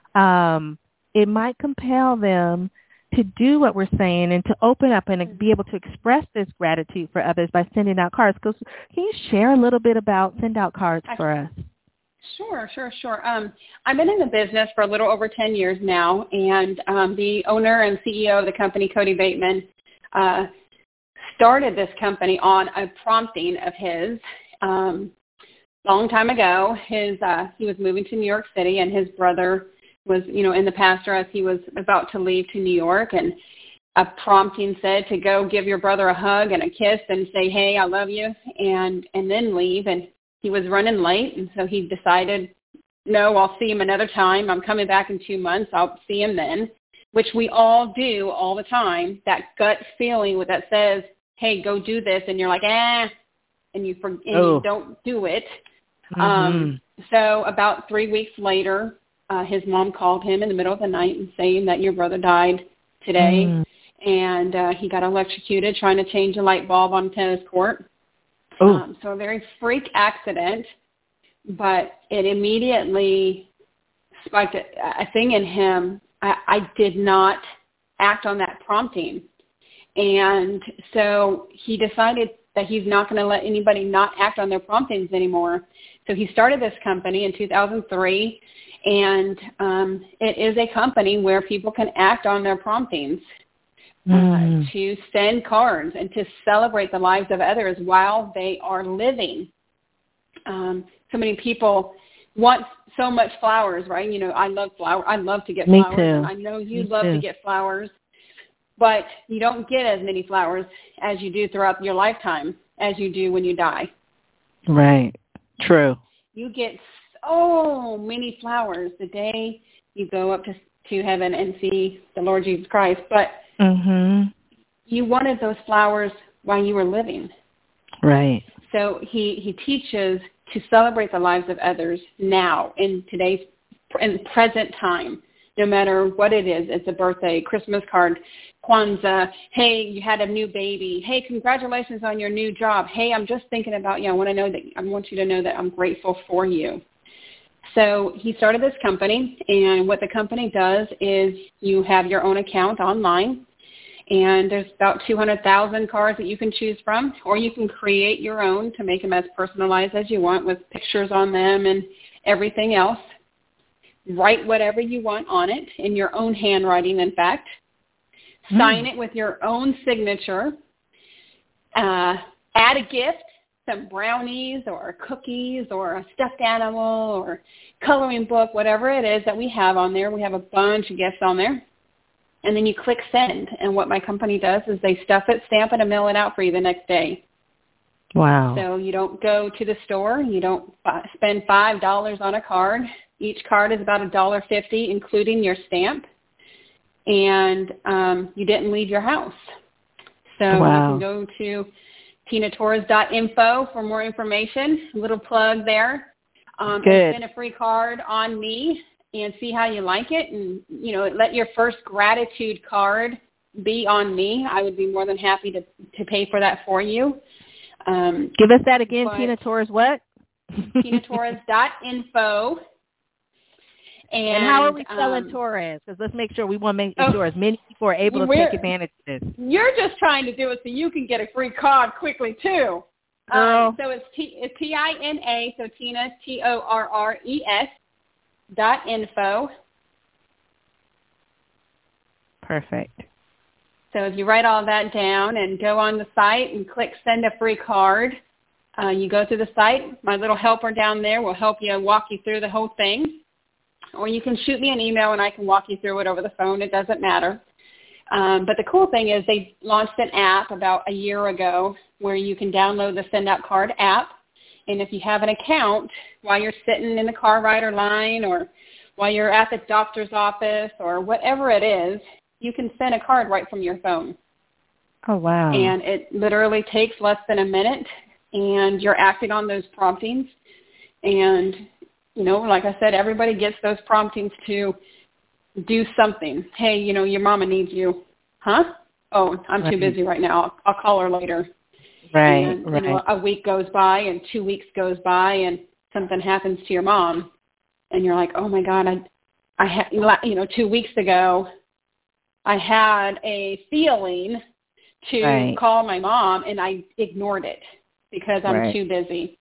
um, it might compel them to do what we're saying and to open up and be able to express this gratitude for others by sending out cards. Can you share a little bit about send out cards for us? Sure, sure, sure. Um, I've been in the business for a little over ten years now, and um, the owner and C E O of the company, Cody Bateman, uh, started this company on a prompting of his. Um, long time ago, his uh, he was moving to New York City, and his brother was, you know, in the pastor as he was about to leave to New York, and a prompting said to go give your brother a hug and a kiss and say, hey, I love you, and and then leave. And he was running late, and so he decided, no, I'll see him another time. I'm coming back in two months. I'll see him then, which we all do all the time, that gut feeling that says, hey, go do this, and you're like, eh, and you, for, and oh. you don't do it. Mm-hmm. Um, so about three weeks later, Uh, his mom called him in the middle of the night and saying that your brother died today, mm. and uh, he got electrocuted trying to change a light bulb on a tennis court. Um, so a very freak accident, but it immediately spiked a, a thing in him. I, I did not act on that prompting, and so he decided that he's not going to let anybody not act on their promptings anymore. So he started this company in two thousand three. And um, it is a company where people can act on their promptings uh, mm. to send cards and to celebrate the lives of others while they are living. Um, so many people want so much flowers, right? You know, I love flowers. I love to get Me flowers. Too. And I know you Me love too. to get flowers, but you don't get as many flowers as you do throughout your lifetime as you do when you die. Right. True. You get so many flowers the day you go up to to heaven and see the Lord Jesus Christ. But mm-hmm. you wanted those flowers while you were living. Right. So he, he teaches to celebrate the lives of others now in today's in present time, no matter what it is. It's a birthday, Christmas card, Kwanzaa. Hey, you had a new baby. Hey, congratulations on your new job. Hey, I'm just thinking about you. I want to know that I want you to know that I'm grateful for you. So he started this company, and what the company does is you have your own account online, and there's about two hundred thousand cards that you can choose from, or you can create your own to make them as personalized as you want with pictures on them and everything else. Write whatever you want on it in your own handwriting, in fact. Sign mm. it with your own signature. Uh, add a gift. Some brownies or cookies or a stuffed animal or coloring book, whatever it is that we have on there. We have a bunch of gifts on there. And then you click send. And what my company does is they stuff it, stamp it, and mail it out for you the next day. Wow. So you don't go to the store. You don't spend five dollars on a card. Each card is about one dollar fifty, including your stamp. And um, you didn't leave your house. So wow. you can go to tina torres dot info for more information. A little plug there. Um, Good. And send a free card on me and see how you like it. And, you know, let your first gratitude card be on me. I would be more than happy to, to pay for that for you. Um, Give us that again, Tina Torres what? tina torres dot info. And, and how are we selling um, Torres? Because let's make sure we want to make oh, sure as many people are able to take advantage of this. You're just trying to do it so you can get a free card quickly, too. Girl. Um, so it's T, it's T I N A, so Tina, T O R R E S, dot info. Perfect. So if you write all that down and go on the site and click send a free card, uh, you go to the site. My little helper down there will help you walk you through the whole thing. Or you can shoot me an email and I can walk you through it over the phone. It doesn't matter. Um, but the cool thing is they launched an app about a year ago where you can download the Send Out Card app. And if you have an account while you're sitting in the car rider line or while you're at the doctor's office or whatever it is, you can send a card right from your phone. Oh, wow. And it literally takes less than a minute, and you're acting on those promptings. And, you know, like I said, everybody gets those promptings to do something. Hey, you know, your mama needs you. Huh? Oh, I'm right. too busy right now. I'll, I'll call her later. Right, and, right. You know, a week goes by and two weeks goes by and something happens to your mom. And you're like, oh, my God, I, I had, you know, two weeks ago, I had a feeling to right. call my mom, and I ignored it because I'm right. too busy.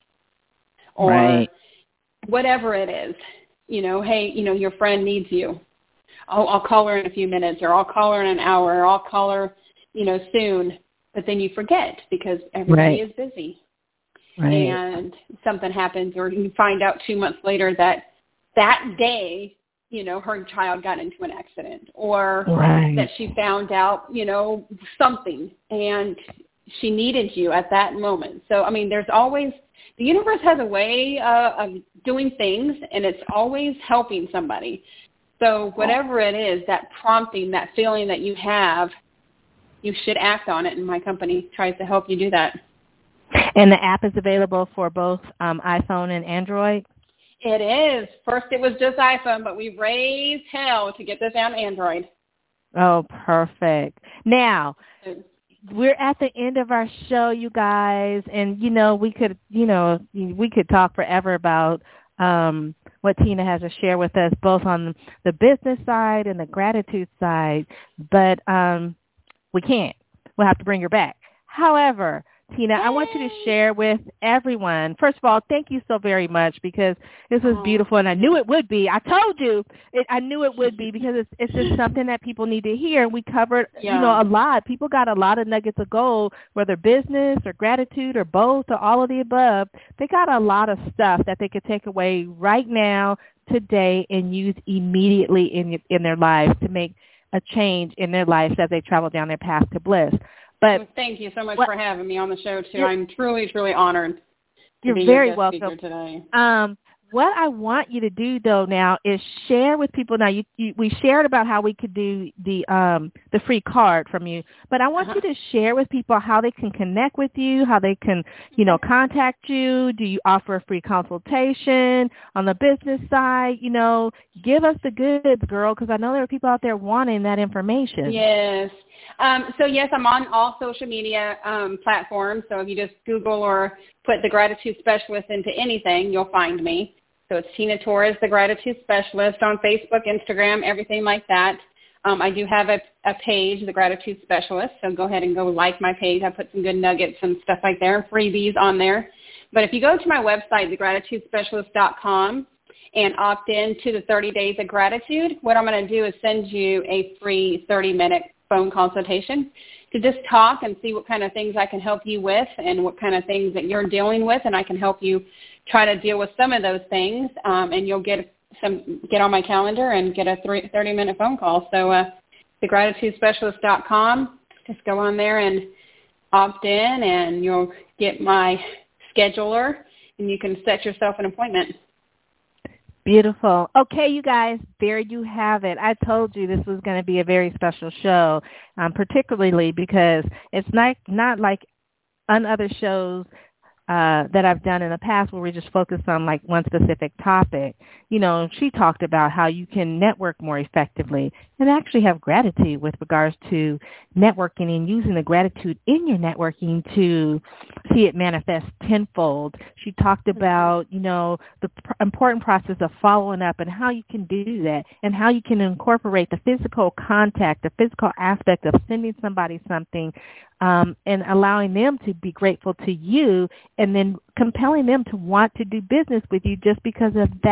Or right. whatever it is, you know, hey, you know, your friend needs you. I'll, I'll call her in a few minutes, or I'll call her in an hour, or I'll call her, you know, soon. But then you forget because everybody right. is busy. Right. And something happens, or you find out two months later that that day, you know, her child got into an accident, or right. that she found out, you know, something, and she needed you at that moment. So, I mean, there's always, the universe has a way uh, of doing things, and it's always helping somebody. So whatever it is, that prompting, that feeling that you have, you should act on it, and my company tries to help you do that. And the app is available for both um, iPhone and Android? It is. First it was just iPhone, but we raised hell to get this on Android. Oh, perfect. Now, we're at the end of our show, you guys, and, you know, we could, you know, we could talk forever about um, what Tina has to share with us, both on the business side and the gratitude side, but um, we can't. We'll have to bring her back. However, Tina, I want you to share with everyone. First of all, thank you so very much because this was beautiful, and I knew it would be. I told you, it, I knew it would be because it's, it's just something that people need to hear. We covered, yeah. you know, a lot. People got a lot of nuggets of gold, whether business or gratitude or both or all of the above. They got a lot of stuff that they could take away right now, today, and use immediately in in their lives to make a change in their lives as they travel down their path to bliss. But thank you so much what, for having me on the show, too. I'm truly, truly honored to you're be very your guest welcome. speaker today. Um, what I want you to do, though, now is share with people. Now, you, you, we shared about how we could do the um, the free card from you, but I want uh-huh. you to share with people how they can connect with you, how they can, you know, contact you. Do you offer a free consultation on the business side? You know, give us the goods, girl, because I know there are people out there wanting that information. Yes. Um, so, yes, I'm on all social media um, platforms. So if you just Google or put the Gratitude Specialist into anything, you'll find me. So it's Tina Torres, the Gratitude Specialist, on Facebook, Instagram, everything like that. Um, I do have a, a page, the Gratitude Specialist, so go ahead and go like my page. I put some good nuggets and stuff like there, and freebies on there. But if you go to my website, the gratitude specialist dot com, and opt in to the thirty days of gratitude, what I'm going to do is send you a free thirty-minute phone consultation to just talk and see what kind of things I can help you with and what kind of things that you're dealing with, and I can help you try to deal with some of those things, um, and you'll get some get on my calendar and get a thirty-minute phone call. So uh, the gratitude specialist dot com, just go on there and opt in, and you'll get my scheduler, and you can set yourself an appointment. Beautiful. Okay, you guys, there you have it. I told you this was going to be a very special show, um, particularly because it's not, not like on other shows uh, that I've done in the past where we just focus on like one specific topic. You know, she talked about how you can network more effectively and actually have gratitude with regards to networking and using the gratitude in your networking to see it manifest tenfold. She talked about, you know, the pr- important process of following up and how you can do that and how you can incorporate the physical contact, the physical aspect of sending somebody something um, and allowing them to be grateful to you and then compelling them to want to do business with you just because of that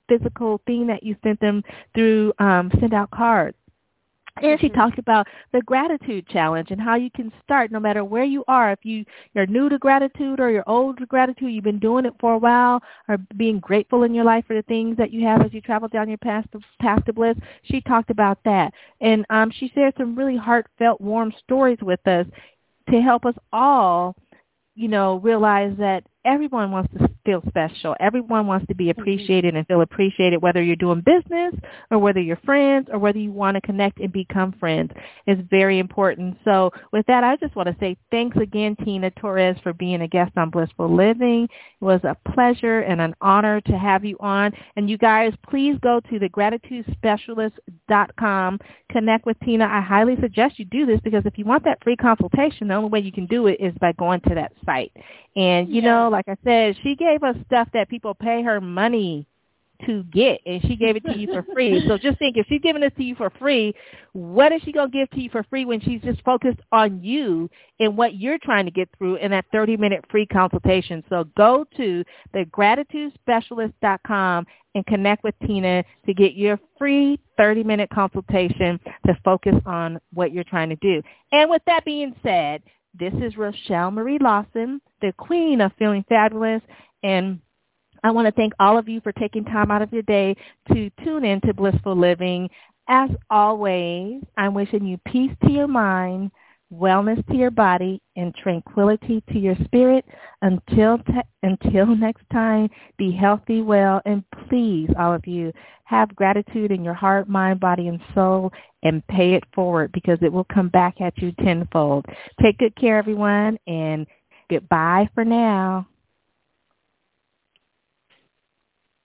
physical thing that you sent them through um, Send Out Cards. And she talked about the gratitude challenge and how you can start no matter where you are. If you, you're new to gratitude or you're old to gratitude, you've been doing it for a while, or being grateful in your life for the things that you have as you travel down your path to, path to bliss. She talked about that. And um, she shared some really heartfelt, warm stories with us to help us all, you know, realize that everyone wants to feel special. Everyone wants to be appreciated and feel appreciated, whether you're doing business or whether you're friends or whether you want to connect and become friends. It's very important. So with that, I just want to say thanks again, Tina Torres, for being a guest on Blissful Living. It was a pleasure and an honor to have you on. And you guys, please go to the gratitude specialist dot com. Connect with Tina. I highly suggest you do this because if you want that free consultation, the only way you can do it is by going to that site. And, you yeah. know, like I said, she gave us stuff that people pay her money to get, and she gave it to you for free. So just think, if she's giving this to you for free, what is she going to give to you for free when she's just focused on you and what you're trying to get through in that thirty-minute free consultation? So go to the gratitude specialist dot com and connect with Tina to get your free thirty-minute consultation to focus on what you're trying to do. And with that being said, this is Rochelle Marie Lawson, the queen of feeling fabulous, and I want to thank all of you for taking time out of your day to tune in to Blissful Living. As always, I'm wishing you peace to your mind, wellness to your body, and tranquility to your spirit. Until te- until next time, be healthy, well, and please, all of you, have gratitude in your heart, mind, body, and soul, and pay it forward because it will come back at you tenfold. Take good care, everyone, and goodbye for now.